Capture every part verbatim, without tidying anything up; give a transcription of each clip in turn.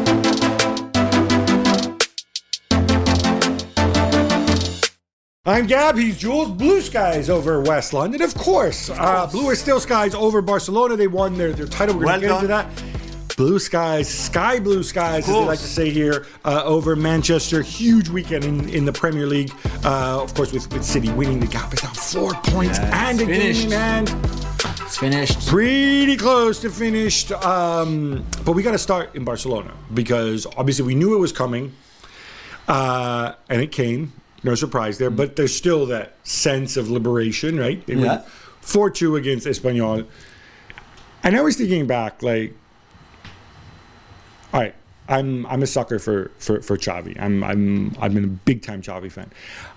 I'm Gab, he's Jules. Blue skies over West London, of course. Uh, blue are still skies over Barcelona. They won their, their title. We're going to Well get done. into that. Blue skies, sky blue skies, as they like to say here, uh, over Manchester. Huge weekend in, in the Premier League. Uh, of course, with, with City winning, the gap is now four points Yeah, and a finished. game in hand. It's finished. Pretty close to finished. Um, but we got to start in Barcelona because obviously we knew it was coming. Uh, and it came. No surprise there. But there's still that sense of liberation, right? They Yeah. win four two against Espanyol. And I was thinking back, like, all right, I'm I'm a sucker for for, for Xavi. I'm I'm I've been a big time Xavi fan.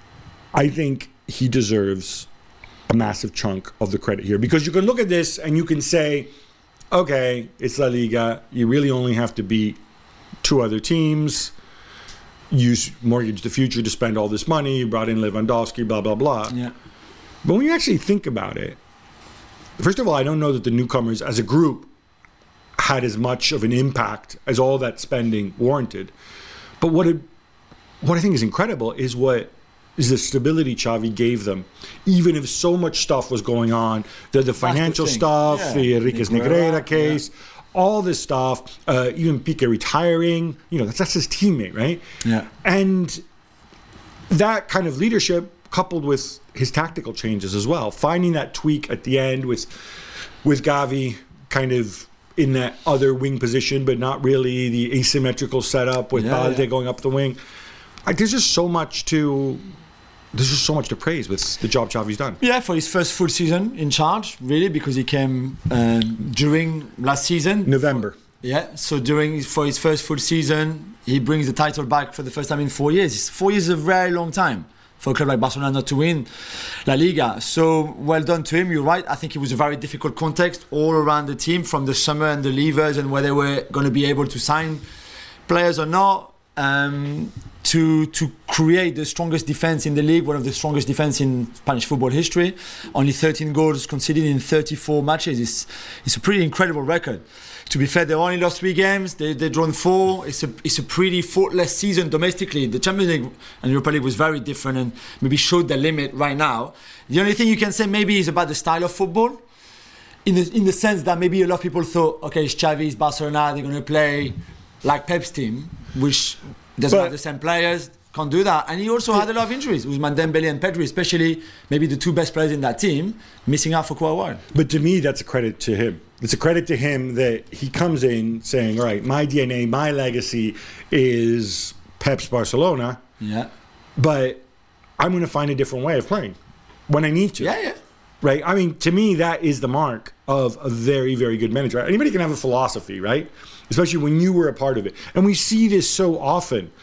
I think he deserves a massive chunk of the credit here because you can look at this and you can say, okay, it's La Liga. You really only have to beat two other teams. You mortgage the future to spend all this money. You brought in Lewandowski, blah blah blah. Yeah. But when you actually think about it, first of all, I don't know that the newcomers as a group had as much of an impact as all that spending warranted. But what it, what I think is incredible is what is the stability Xavi gave them, even if so much stuff was going on, the, the financial thing. stuff, Yeah. the Enriquez Negreira, Negreira case, all this stuff, uh, even Piqué retiring, you know, that's, that's his teammate, right? Yeah. And that kind of leadership coupled with his tactical changes as well, finding that tweak at the end with with Gavi kind of in that other wing position, but not really the asymmetrical setup with Yeah, Balde yeah. going up the wing. Like, there's just so much to there's just so much to praise with the job Xavi's done. Yeah, for his first full season in charge, really, because he came um, during last season. November. Yeah, so during for his first full season, he brings the title back for the first time in four years. It's four years is a very long time for a club like Barcelona not to win La Liga. So well done to him. You're right. I think it was a very difficult context all around the team, from the summer and the leavers and whether they were going to be able to sign players or not. Um, to to create the strongest defense in the league, one of the strongest defense in Spanish football history. Only thirteen goals conceded in thirty-four matches. It's, it's a pretty incredible record. To be fair, they only lost three games. They they drawn four. It's a it's a pretty faultless season domestically. The Champions League and Europa League was very different and maybe showed their limit right now. The only thing you can say maybe is about the style of football. In the in the sense that maybe a lot of people thought, okay, it's Xavi, it's Barcelona, they're going to play like Pep's team, which doesn't But- have the same players, can't do that. And he also had a lot of injuries. Ousmane Dembele and Pedri, especially maybe the two best players in that team, missing out for quite a while. But to me, that's a credit to him. It's a credit to him that he comes in saying, all right, my D N A, my legacy is Pep's Barcelona, Yeah. but I'm going to find a different way of playing when I need to. Yeah, yeah. Right? I mean, to me, that is the mark of a very, very good manager. Anybody can have a philosophy, right? Especially when you were a part of it. And we see this so often.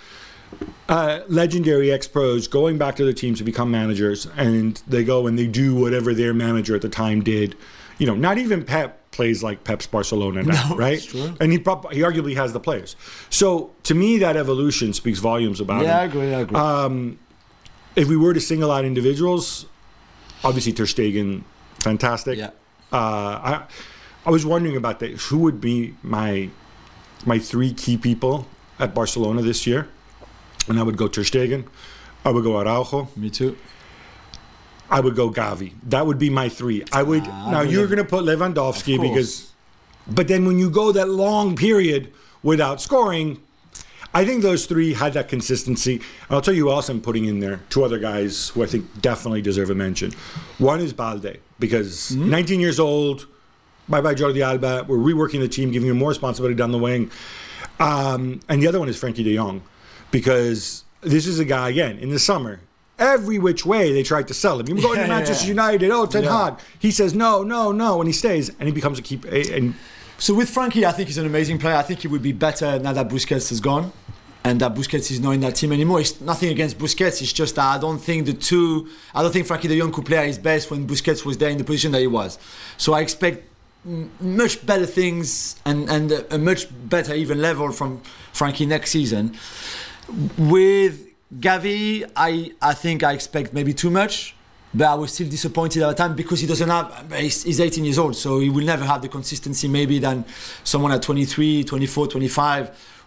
Uh, legendary ex-pros going back to their teams to become managers, and they go and they do whatever their manager at the time did. You know, not even Pep plays like Pep's Barcelona now, No, right? it's true. And he, prob- he arguably has the players. So, to me, that evolution speaks volumes about Yeah, I him. agree, I agree. Um, if we were to single out individuals, obviously Ter Stegen, fantastic. Yeah. Uh, I I was wondering about that. Who would be my my three key people at Barcelona this year? And I would go Ter Stegen. I would go Araujo. Me too. I would go Gavi. That would be my three. I would. Ah, now I would you're have- going to put Lewandowski Of course. because, but then when you go that long period without scoring, I think those three had that consistency. And I'll tell you who else I'm putting in there. Two other guys who I think definitely deserve a mention. One is Balde because Mm-hmm. nineteen years old. Bye bye Jordi Alba. We're reworking the team, giving him more responsibility down the wing. Um, and the other one is Frankie De Jong because this is a guy again in the summer. Every which way they tried to sell him. You go Yeah, to Manchester yeah. United. Oh, Ten Yeah. Hag. He says no, no, no, and he stays, and he becomes a keep. And So with Frankie, I think he's an amazing player. I think he would be better now that Busquets is gone and that Busquets is not in that team anymore. It's nothing against Busquets. It's just that I don't think the two... I don't think Frankie de Jong could play at his best when Busquets was there in the position that he was. So I expect m- much better things and, and a, a much better even level from Frankie next season. With Gavi, I, I think I expect maybe too much. But I was still disappointed at the time because he doesn't have, he's, he's eighteen years old, so he will never have the consistency maybe than someone at twenty-three, twenty-four, twenty-five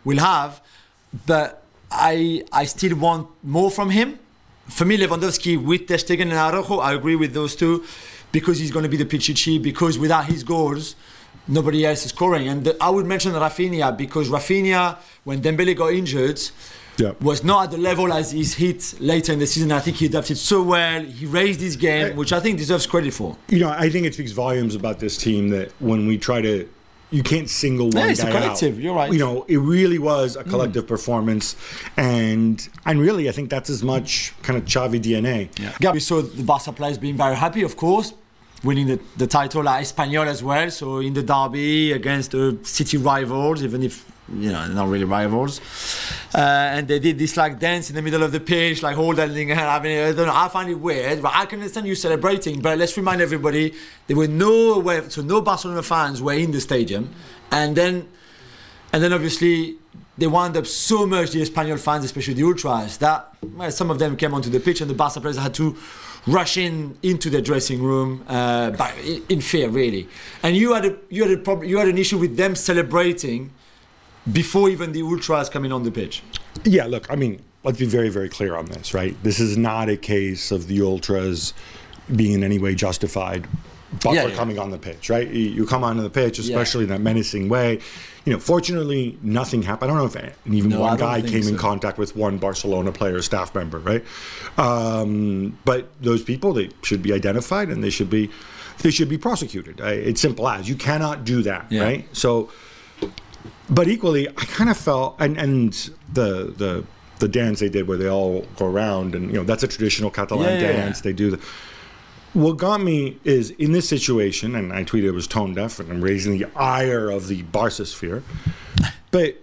will have. But I I still want more from him. For me, Lewandowski with Ter Stegen and Araujo, I agree with those two, because he's going to be the Pichichi, because without his goals, nobody else is scoring. And the, I would mention Rafinha, because Rafinha, when Dembele got injured, yeah. was not at the level as he's hit later in the season. I think he adapted so well. He raised his game, which I think deserves credit for. You know, I think it speaks volumes about this team that when we try to, you can't single one yeah, it's guy a collective. out. You're right. You know, it really was a collective mm. performance, and and really, I think that's as much kind of Xavi D N A. Yeah. yeah. We saw the Barca players being very happy, of course, winning the, the title at Espanyol as well. So in the derby against the city rivals, even if you know they're not really rivals, uh, and they did this like dance in the middle of the pitch, like holding. I mean, I don't know. I find it weird, but I can understand you celebrating. But let's remind everybody there were no so no Barcelona fans were in the stadium, and then and then obviously they wound up so much, the Espanyol fans, especially the ultras, that well, some of them came onto the pitch, and the Barca players had to rush in into the dressing room, uh, by, in fear, really. And you had a you had a problem. You had an issue with them celebrating before even the ultras coming on the pitch. Yeah, look, I mean, let's be very, very clear on this, right? This is not a case of the ultras being in any way justified but yeah, for yeah. coming on the pitch, right? You come onto the pitch, especially yeah. in that menacing way. You know, fortunately, nothing happened. I don't know if even no, one guy came so. in contact with one Barcelona player, staff member, right? Um, but those people, they should be identified and they should be they should be prosecuted. It's simple as. You cannot do that, yeah. right? So, but equally, I kind of felt, and, and the the the dance they did where they all go around, and you know that's a traditional Catalan yeah, yeah, dance. yeah. They do the. What got me is in this situation, and I tweeted it was tone deaf, and I'm raising the ire of the Barca sphere. But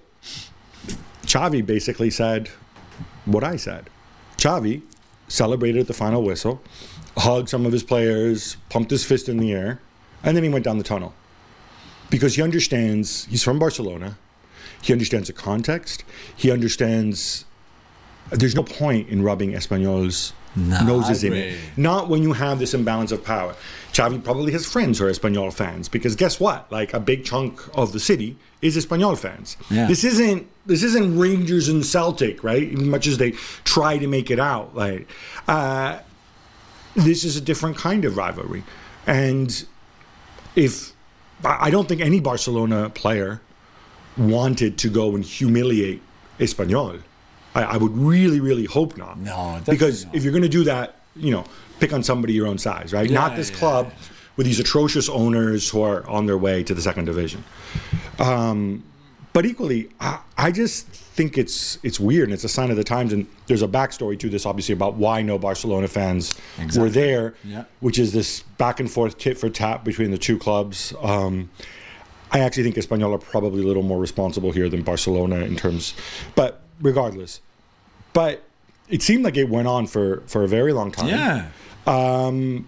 Xavi basically said what I said. Xavi celebrated at the final whistle, hugged some of his players, pumped his fist in the air, and then he went down the tunnel. Because he understands, he's from Barcelona, he understands the context, he understands there's no point in rubbing Espanyol's no, noses in it. Not when you have this imbalance of power. Xavi probably has friends who are Espanyol fans, because guess what? Like a big chunk of the city is Espanyol fans. Yeah. This isn't this isn't Rangers and Celtic, right? As much as they try to make it out, like uh, this is a different kind of rivalry. And if I don't think any Barcelona player wanted to go and humiliate Espanyol. I, I would really, really hope not. No, because not. if you're going to do that, you know, pick on somebody your own size, right? Yeah, not this yeah, club yeah. with these atrocious owners who are on their way to the second division. Um, but equally, I, I just think it's it's weird, and it's a sign of the times. And there's a backstory to this, obviously, about why no Barcelona fans exactly. were there, yeah. which is this back and forth tit for tat between the two clubs. Um, I actually think Espanyol are probably a little more responsible here than Barcelona in terms, but regardless. But it seemed like it went on for, for a very long time. Yeah. Um,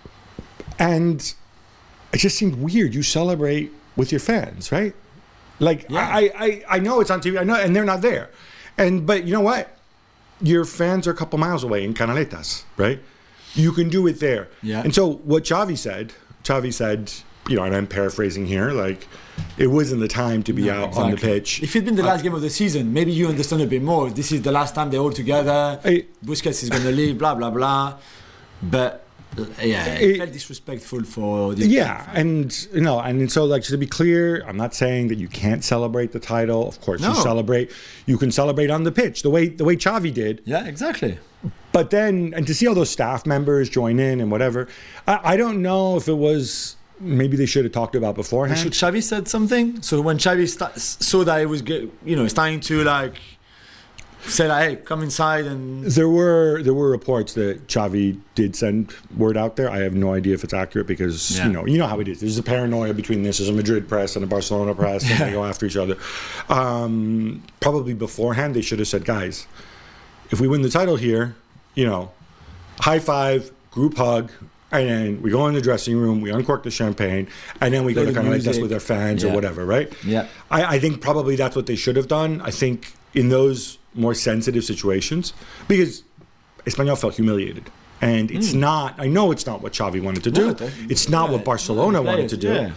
and it just seemed weird. You celebrate with your fans, right? Like, yeah. I, I, I know it's on T V, I know, and they're not there. And but you know what? Your fans are a couple miles away in Canaletas, right? You can do it there. Yeah. And so what Xavi said, Xavi said, you know, and I'm paraphrasing here, like, it wasn't the time to be no, out exactly. on the pitch. If it'd been the last uh, game of the season, maybe you understand a bit more. This is the last time they're all together. I, Busquets is going to leave, blah, blah, blah. But, uh, yeah, it, it felt disrespectful for the Yeah, and, you know, and so, like, to be clear, I'm not saying that you can't celebrate the title. Of course, no. you celebrate. You can celebrate on the pitch, the way the way Xavi did. Yeah, exactly. But then, and to see all those staff members join in and whatever, I, I don't know if it was... Maybe they should have talked about beforehand. Should Xavi said something? So when Xavi st- saw that it was, you know, starting to like say like, "Hey, come inside," and there were there were reports that Xavi did send word out there. I have no idea if it's accurate because yeah. you know you know how it is. There's a paranoia between this. There's a Madrid press and a Barcelona press, and they go after each other. Um, probably beforehand, they should have said, "Guys, if we win the title here, you know, high five, group hug." And then we go in the dressing room, we uncork the champagne, and then we go to kind of like this with our fans yeah. or whatever, right? Yeah. I, I think probably that's what they should have done. I think in those more sensitive situations, because Espanyol felt humiliated. And it's mm. not, I know it's not what Xavi wanted to do. No, it's not yeah, what Barcelona no, wanted to do. Yeah.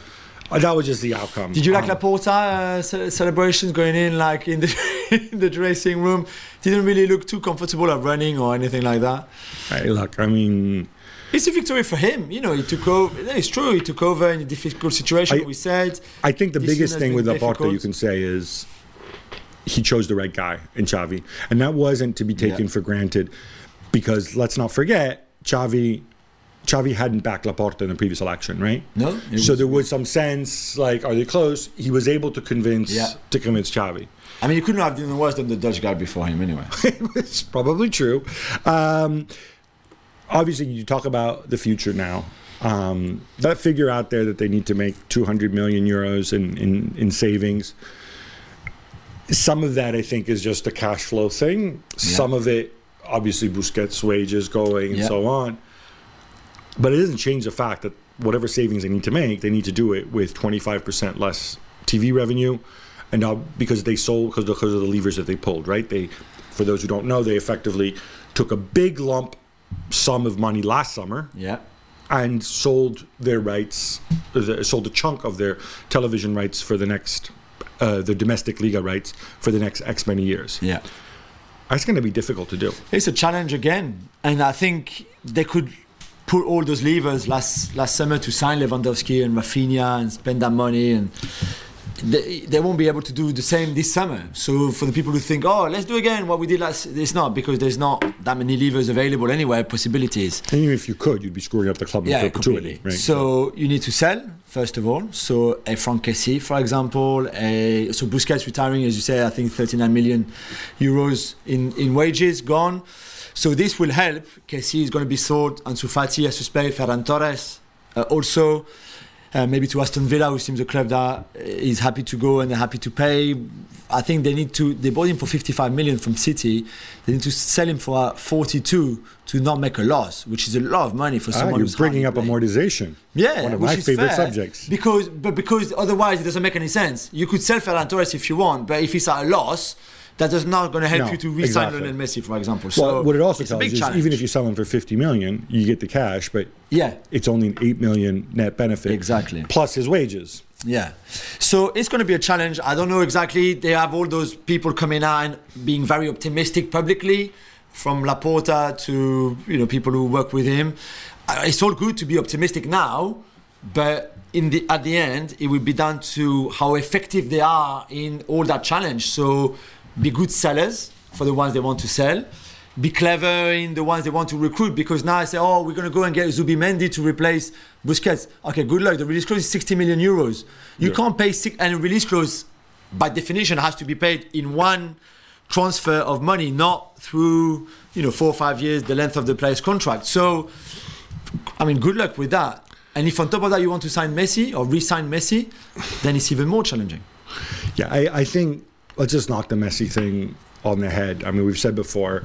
Uh, that was just the outcome. Did you like Um, Laporta uh, ce- celebrations going in like in the in the dressing room? Didn't really look too comfortable at running or anything like that. Hey, look, I mean, It's a victory for him. You know, he took over. It's true, he took over in a difficult situation. I- we said. I think the This biggest season thing has with been Laporta difficult. you can say is he chose the right guy in Xavi, and that wasn't to be taken Yeah. for granted, because let's not forget Xavi. Xavi hadn't backed Laporta in the previous election, right? No. it So was- there was some sense, like, are they close? He was able to convince Yeah. to convince Xavi. I mean, he couldn't have done worse than the Dutch guy before him, anyway. It's probably true. Um, obviously, you talk about the future now. Um, that figure out there that they need to make two hundred million euros in, in, in savings. Some of that, I think, is just a cash flow thing. Some of it, obviously, Busquets' wages going and Yeah. so on. But it doesn't change the fact that whatever savings they need to make, they need to do it with twenty-five percent less T V revenue. And now, because they sold, because because of the levers that they pulled, right? They, for those who don't know, they effectively took a big lump sum of money last summer Yeah. and sold their rights, uh, sold a chunk of their television rights for the next, uh, the domestic Liga rights for the next X many years. Yeah. That's going to be difficult to do. It's a challenge again, and I think they could put all those levers last last summer to sign Lewandowski and Rafinha and spend that money, and they, they won't be able to do the same this summer. So for the people who think, oh, let's do again what we did last, it's not, because there's not that many levers available anyway, possibilities. And even if you could, you'd be screwing up the club in Yeah, perpetuity. completely. Right? So you need to sell first of all. So a Franck Kessie, for example, a, so Busquets retiring, as you say, I think thirty-nine million euros in, in wages gone. So this will help. Kessie is going to be sold. Ansu Fati, I suspect. Ferran Torres uh, also. Uh, maybe to Aston Villa, who seems a club that is happy to go and they're happy to pay. I think they need to. They bought him for fifty-five million from City. They need to sell him for forty-two to not make a loss, which is a lot of money for Ah, someone you're who's bringing up hardly playing. amortization. Yeah, One of which my is favorite fair, subjects. Because, but because otherwise it doesn't make any sense. You could sell Ferran Torres if you want, but if it's at a loss, that is not going to help No, you to re-sign exactly. Lionel Messi, for example. Well, So what it also it's a tells big you is challenge. even if you sell them for fifty million, you get the cash, but yeah, it's only an eight million net benefit. Exactly. Plus his wages. yeah. So it's going to be a challenge. I don't know exactly. They have all those people coming out and being very optimistic publicly, from Laporta to you know people who work with him. Uh, It's all good to be optimistic now, but in the at the end, it will be down to how effective they are in all that challenge. So be good sellers for the ones they want to sell. Be clever in the ones they want to recruit, because now I say, oh, we're going to go and get Zubimendi to replace Busquets. Okay, good luck. The release clause is sixty million euros. You Yeah. can't pay six, and a release clause, by definition, has to be paid in one transfer of money, not through you know four or five years, the length of the player's contract. So, I mean, good luck with that. And if on top of that you want to sign Messi or re-sign Messi, then it's even more challenging. Yeah, I, I think let's just knock the Messi thing on the head. I mean, we've said before,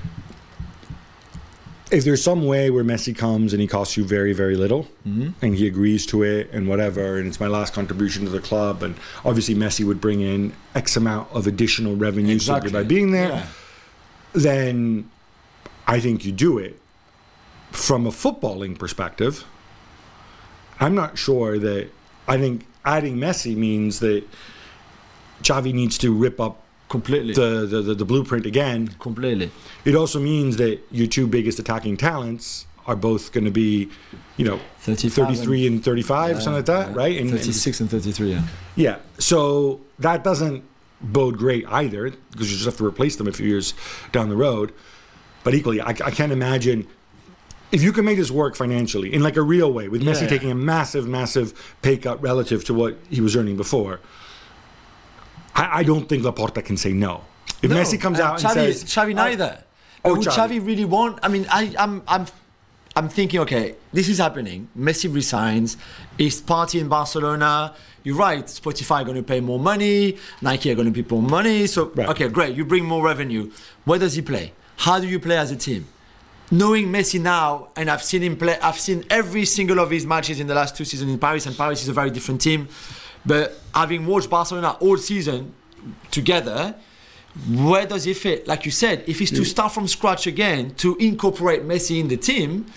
if there's some way where Messi comes and he costs you very, very little, Mm-hmm. and he agrees to it and whatever, and it's my last contribution to the club, and obviously Messi would bring in X amount of additional revenue simply by being there, Yeah. then I think you do it. From a footballing perspective, I'm not sure that. I think adding Messi means that Xavi needs to rip up Completely. the, the, the, the blueprint again. Completely. It also means that your two biggest attacking talents are both going to be, you know, thirty-five thirty-three and thirty-five, Yeah, something like that, yeah. right? And, and- thirty-six and thirty-three, yeah. yeah. So that doesn't bode great either, because you just have to replace them a few years down the road. But equally, I, I can't imagine if you can make this work financially in like a real way, with Messi Yeah. taking a massive, massive pay cut relative to what he was earning before. I, I don't think Laporta can say no. If No, Messi comes and out and Xavi, says, Xavi neither. Oh, But would Xavi. Xavi really want? I mean, I, I'm, I'm, I'm thinking, okay, this is happening. Messi resigns. He's party in Barcelona. You're right. Spotify are going to pay more money. Nike are going to pay more money. So, Right. okay, great. You bring more revenue. Where does he play? How do you play as a team? Knowing Messi now, and I've seen him play. I've seen every single of his matches in the last two seasons in Paris, and Paris is a very different team. But having watched Barcelona all season together, where does he fit? Like you said, if he's to start from scratch again, to incorporate Messi in the team,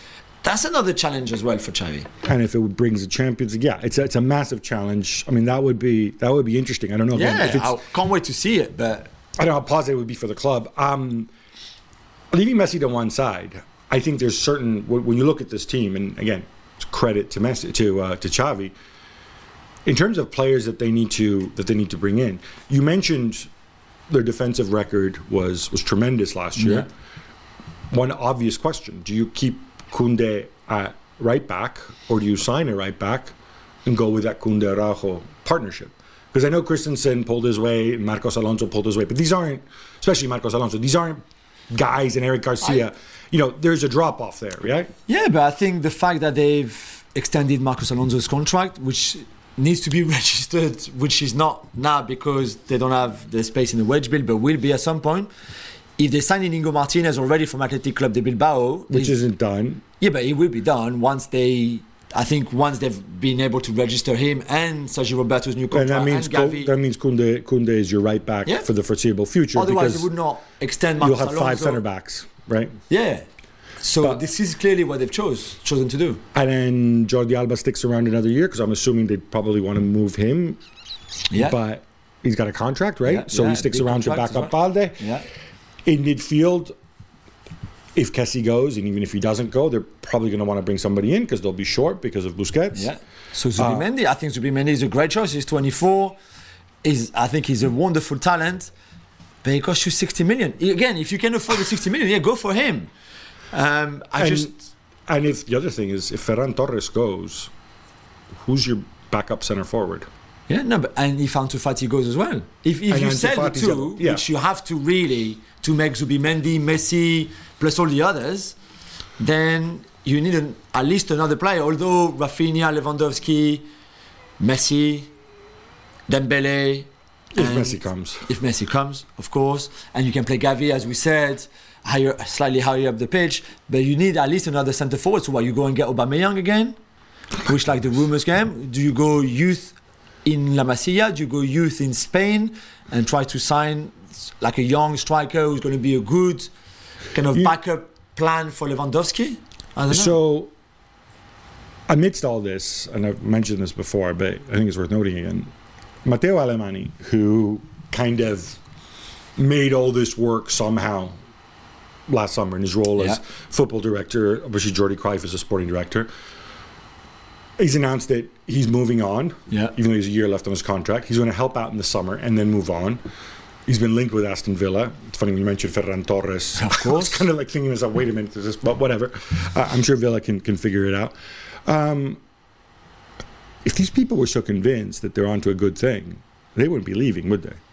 That's another challenge as well for Xavi. And if it brings the Champions League, yeah, it's a, it's a massive challenge. I mean, that would be that would be interesting. I don't know. Again, Yeah, if it's, I can't wait to see it. But I don't know how positive it would be for the club. Um, leaving Messi to one side, I think there's certain when you look at this team, and again, it's credit to Messi to uh, to Xavi. In terms of players that they need to that they need to bring in, you mentioned their defensive record was was tremendous last year. Yeah. One obvious question: do you keep Koundé at right back, or do you sign a right back and go with that Koundé Araujo partnership? Because I know Christensen pulled his weight and Marcos Alonso pulled his weight, but these aren't, especially Marcos Alonso, these aren't guys and Eric Garcia. I, you know, there's a drop off there, right? Yeah, but I think the fact that they've extended Marcos Alonso's contract, which needs to be registered, which is not now because they don't have the space in the wage bill, but will be at some point. If they sign Inigo Martinez already from Athletic Club de Bilbao, which isn't done. Yeah, but it will be done once they. I think once they've been able to register him and Sergio Roberto's new contract, and that means and Gavi, that means Koundé, Koundé is your right back yeah. for the foreseeable future. Otherwise, they would not extend. Marcos You'll have Alonso. five centre backs, right? Yeah. So but, this is clearly what they've chose chosen to do. And then Jordi Alba sticks around another year because I'm assuming they'd probably want to move him. Yeah. But he's got a contract, right? Yeah, so yeah, he sticks around to back up well. Balde. Yeah. In midfield, if Kessie goes, and even if he doesn't go, they're probably going to want to bring somebody in because they'll be short because of Busquets. Yeah. So Zubimendi, uh, I think Zubimendi is a great choice. He's twenty-four. He's, I think he's a wonderful talent. But he costs you sixty million. Again, if you can afford the sixty million, yeah, go for him. Um, I and, just. And if the other thing is, if Ferran Torres goes, who's your backup centre forward? Yeah, no, but and if Ansu Fati goes as well. If, if you sell the two, yeah. which you have to really to make Zubimendi, Messi, plus all the others, then you need an, at least another player. Although Rafinha, Lewandowski, Messi, Dembele. If Messi comes. If Messi comes, of course. And you can play Gavi, as we said, higher, slightly higher up the pitch. But you need at least another centre forward. So what, you go and get Aubameyang again? Which, like the rumours came. Do you go youth in La Masia? Do you go youth in Spain and try to sign like a young striker who's going to be a good kind of you, backup plan for Lewandowski? I don't know. So, amidst all this, and I've mentioned this before, but I think it's worth noting again, Matteo Alemany, who kind of made all this work somehow last summer in his role yeah. as football director, obviously Jordi Cruyff is a sporting director, he's announced that he's moving on, yeah. even though he's a year left on his contract. He's going to help out in the summer and then move on. He's been linked with Aston Villa. It's funny when you mentioned Ferran Torres. Of course. I was kind of like thinking to myself, wait a minute, this, but whatever. Uh, I'm sure Villa can, can figure it out. Um, if these people were so convinced that they're onto a good thing, they wouldn't be leaving, would they?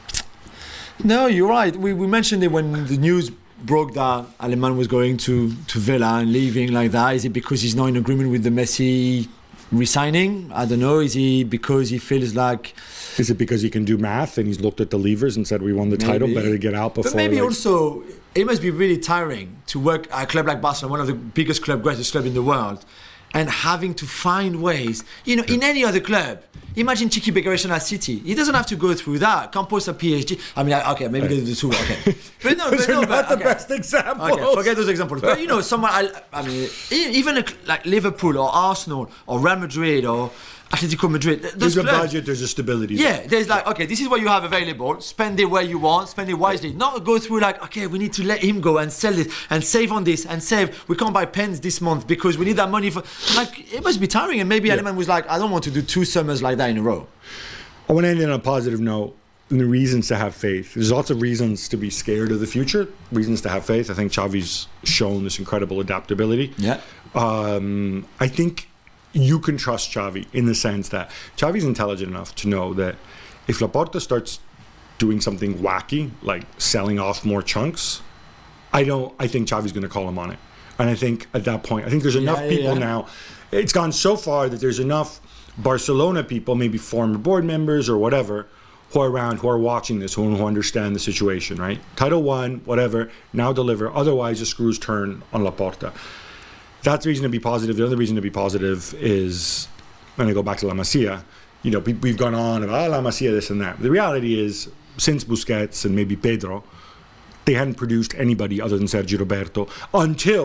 No, you're right. We, we mentioned it when the news broke that Aleman was going to, to Villa and leaving like that. Is it because he's not in agreement with the Messi resigning? I don't know. Is he because he feels like... Is it because he can do math and he's looked at the levers and said, we won the maybe. title, better to get out before... But maybe like... also, it must be really tiring to work at a club like Barcelona, one of the biggest club, greatest club in the world, and having to find ways, you know, in any other club. Imagine Chiqui Begaration at City. He doesn't have to go through that. Campos at P S G. I mean, okay, maybe they do the two. Okay, but no, but no, not but, the okay. best example. Okay, forget those examples. But you know, someone. I, I mean, even a, like Liverpool or Arsenal or Real Madrid or Atletico Madrid. There's a clubs, budget. There's a stability. Yeah, there's like, okay, this is what you have available. Spend it where you want. Spend it wisely. Not go through like, okay, we need to let him go and sell it and save on this and save. We can't buy pens this month because we need that money for. Like, it must be tiring. And maybe yeah. Aleman was like, I don't want to do two summers like that in a row. I want to end on a positive note. And the reasons to have faith. There's lots of reasons to be scared of the future. Reasons to have faith. I think Xavi's shown this incredible adaptability. Yeah. Um, I think you can trust Xavi in the sense that Xavi's intelligent enough to know that if Laporta starts doing something wacky, like selling off more chunks, I don't. I think Xavi's going to call him on it. And I think at that point, I think there's enough yeah, people yeah. now. It's gone so far that there's enough Barcelona people, maybe former board members or whatever, who are around, who are watching this, who, who understand the situation, right? Title one, whatever, now deliver. Otherwise, the screws turn on Laporta. That's the reason to be positive. The other reason to be positive is, when I go back to La Masia, you know, we, we've gone on about, oh, La Masia, this and that. The reality is, since Busquets and maybe Pedro, they hadn't produced anybody other than Sergio Roberto until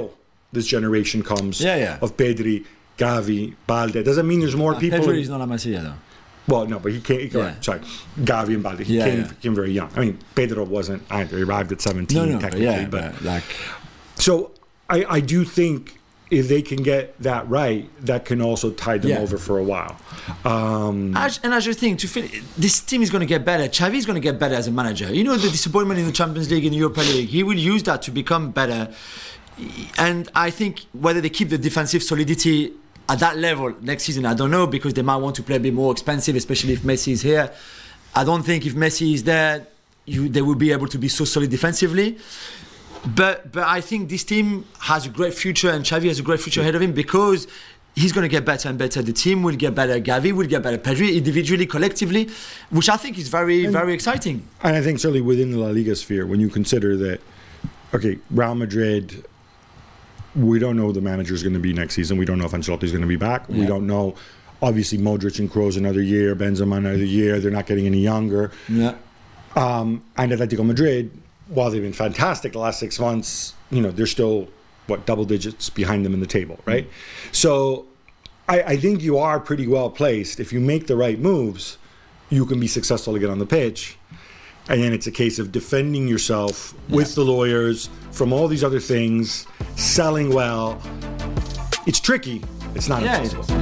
this generation comes Yeah, yeah. of Pedri, Gavi, Balde. Doesn't mean there's more Uh, people. Pedro is not La Masia though. Well, no, but he came. He, Yeah. Sorry, Gavi and Balde. He Yeah, came, yeah. came very young. I mean, Pedro wasn't either. He arrived at seventeen, No, no, but technically. yeah, but but like so I, I do think if they can get that right, that can also tide them Yeah. over for a while. Um, I, and I just think to fin- this team is going to get better. Xavi is going to get better as a manager. You know the disappointment in the Champions League, in the Europa League. He will use that to become better. And I think whether they keep the defensive solidity at that level next season, I don't know, because they might want to play a bit more expensive, especially if Messi is here. I don't think if Messi is there, you, they will be able to be so solid defensively. But but I think this team has a great future, and Xavi has a great future ahead of him, because he's going to get better and better. The team will get better. Gavi will get better. Pedri, individually, collectively, which I think is very, And- very exciting. And I think certainly within the La Liga sphere, when you consider that, okay, Real Madrid, we don't know who the manager is going to be next season. We don't know if Ancelotti is going to be back. We Yeah. don't know. Obviously, Modric and Kroos another year, Benzema another year. They're not getting any younger. Yeah. Um, and Atletico Madrid, while they've been fantastic the last six months, you know, they're still, what, double digits behind them in the table, right? Mm-hmm. So I, I think you are pretty well placed. If you make the right moves, you can be successful to get on the pitch. And then it's a case of defending yourself with the lawyers from all these other things, selling well. It's tricky. It's not Yeah, it impossible.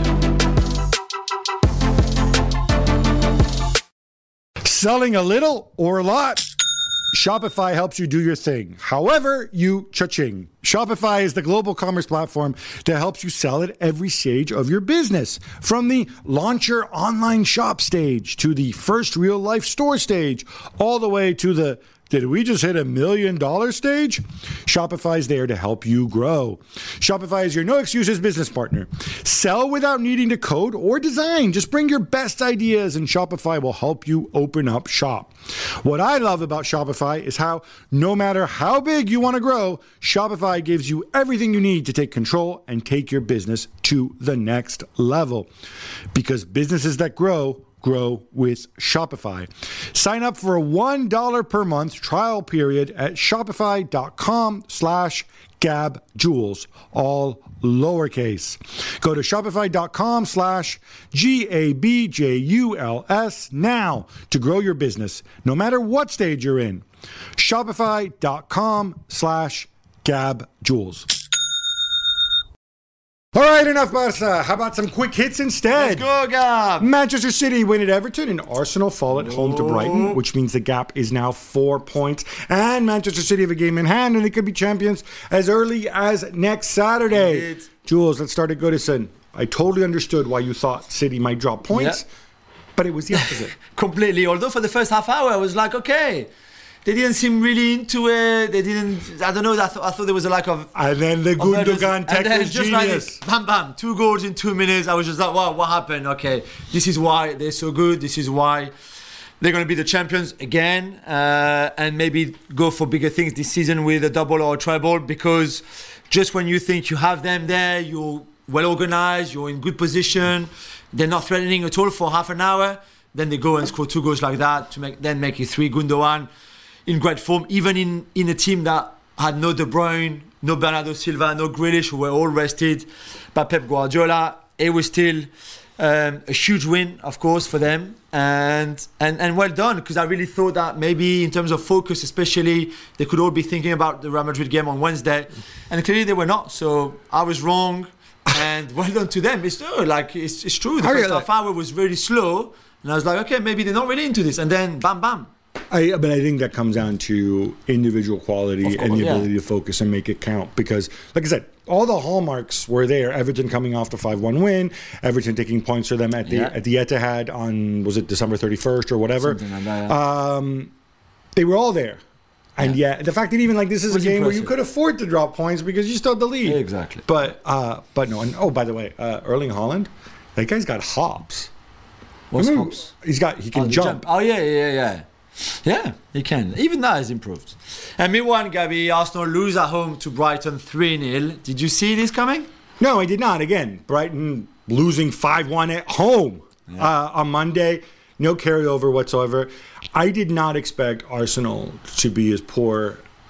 is. Selling a little or a lot? Shopify helps you do your thing. However, you cha-ching. Shopify is the global commerce platform that helps you sell at every stage of your business. From the launch your online shop stage to the first real life store stage, all the way to the did we just hit a million dollar stage? Shopify is there to help you grow. Shopify is your no excuses business partner. Sell without needing to code or design. Just bring your best ideas and Shopify will help you open up shop. What I love about Shopify is how no matter how big you want to grow, Shopify gives you everything you need to take control and take your business to the next level. Because businesses that grow, grow with Shopify. Sign up for a one dollar per month trial period at shopify.com slash gabjules, all lowercase. Go to shopify.com slash G-A-B-J-U-L-S now to grow your business, no matter what stage you're in. Shopify.com slash gabjules. All right, enough Barca. How about some quick hits instead? Let's go, Gab. Manchester City win at Everton and Arsenal fall at home to Brighton, which means the gap is now four points. And Manchester City have a game in hand and they could be champions as early as next Saturday. Indeed. Jules, let's start at Goodison. I totally understood why you thought City might drop points, Yeah. but it was the opposite. Completely. Although for the first half hour, I was like, okay. They didn't seem really into it. They didn't. I don't know. I, th- I thought there was a lack of. And then the Gundogan and then tackles just genius. like bam, bam, two goals in two minutes. I was just like, wow, what happened? Okay, this is why they're so good. This is why they're going to be the champions again, uh, and maybe go for bigger things this season with a double or a treble. Because just when you think you have them there, you're well organized, you're in good position. They're not threatening at all for half an hour. Then they go and score two goals like that to make then make it three. Gundogan in great form, even in, in a team that had no De Bruyne, no Bernardo Silva, no Grealish, who were all rested by Pep Guardiola. It was still um, a huge win, of course, for them. And and, and well done, because I really thought that maybe in terms of focus, especially, they could all be thinking about the Real Madrid game on Wednesday. And clearly they were not. So I was wrong. And well done to them. It's true. Like, it's, it's true. The How first you half hour was really slow. And I was like, okay, maybe they're not really into this. And then bam, bam. I, but I think that comes down to individual quality Of course, and the yeah. ability to focus and make it count. Because, like I said, all the hallmarks were there. Everton coming off the five one win. Everton taking points for them at the Yeah. at the Etihad on, was it December thirty-first or whatever? Something like that, yeah. Um, they were all there. And Yeah. yeah, the fact that even like this is a Was game where you impressive. could afford to drop points because you still had the lead. Exactly. But uh, but no. And oh, by the way, uh, Erling Haaland, that guy's got hops. What's Remember- hops? He's got he Oh, can the jump. Oh, yeah, yeah, yeah. Yeah, he can. Even that has improved. And meanwhile, Gabi, Arsenal lose at home to Brighton three nil. Did you see this coming? No, I did not. Again, Brighton losing five one at home uh, on Monday. No carryover whatsoever. I did not expect Arsenal to be as poor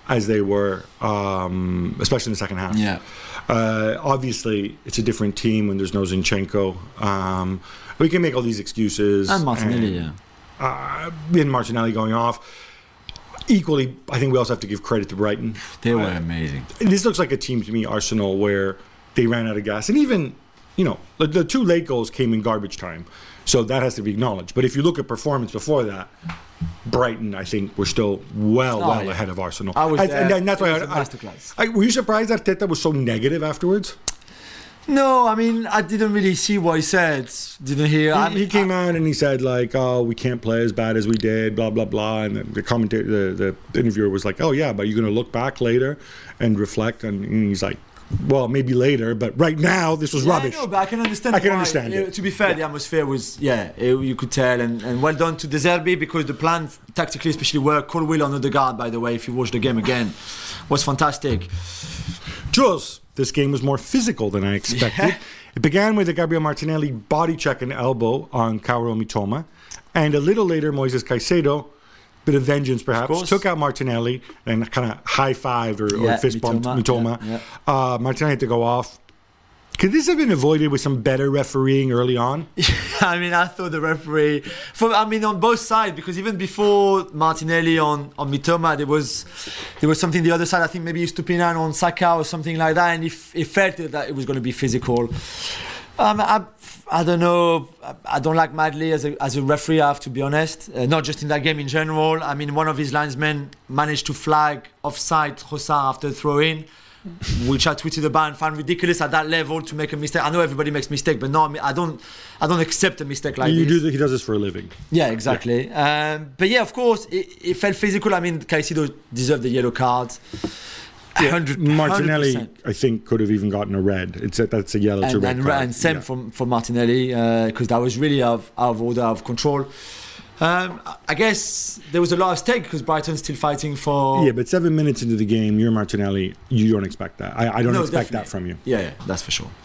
as they were, um, especially in the second half. Yeah. Uh, obviously, it's a different team when there's no Zinchenko. Um, we can make all these excuses. And Martinelli, and, yeah. Uh, and Martinelli going off. Equally, I think we also have to give credit to Brighton. They were Uh, amazing. This looks like a team to me, Arsenal, where they ran out of gas. And even, you know, the, the two late goals came in garbage time. So that has to be acknowledged. But if you look at performance before that, Brighton, I think, were still well, Oh, well yeah. ahead of Arsenal. I was and, there. and, and that's It why was a I, masterclass. I, were you surprised that Arteta was so negative afterwards? No, I mean, I didn't really see what he said. Didn't hear. I, He, he came out and he said like, "Oh, we can't play as bad as we did," blah blah blah. And the, the commentator, the, the interviewer was like, "Oh yeah, but you're going to look back later and reflect." And, and he's like, "Well, maybe later, but right now this was Yeah, rubbish." I know, but I can understand. I can why. understand Uh, it. To be fair, the atmosphere was, yeah, it, you could tell, and, and well done to De Zerbi because the plan tactically, especially worked. Colwill on Odegaard, by the way, if you watch the game again, was fantastic. Jules, this game was more physical than I expected. Yeah. It began with a Gabriel Martinelli body check and elbow on Kaoru Mitoma, and a little later, Moises Caicedo, bit of vengeance perhaps, course. took out Martinelli and kind of high-fived or, Yeah, or fist bumped Mitoma, Mitoma. yeah, Uh, Martinelli had to go off. Could this have been avoided with some better refereeing early on? I mean, I thought the referee, for I mean, on both sides, because even before Martinelli on, on Mitoma, there was there was something the other side. I think maybe Stupinan on Saka or something like that, and it, it felt that it was going to be physical. Um, I, I don't know. I, I don't like Madley as a as a referee. I have to be honest. Uh, not just in that game in general. I mean, one of his linesmen managed to flag offside Trossard after throw-in, which I tweeted about and found ridiculous at that level to make a mistake. I know everybody makes mistake, but no, I don't. I don't accept a mistake like you this. do. The, he does this for a living. Yeah, exactly. Um, but yeah, of course, it, it felt physical. I mean, Caicedo deserved the yellow card. Yeah, one hundred Martinelli, one hundred percent. I think, could have even gotten a red. It's a, that's a yellow to And, red and, card. and same Yeah. from, from Martinelli, because that was really out of, out of order, out of control. Um, I guess there was a lot of stake because Brighton's still fighting for. Yeah, but seven minutes into the game, you're Martinelli. You don't expect that. I, I don't No, expect definitely. that from you. Yeah, yeah, that's for sure.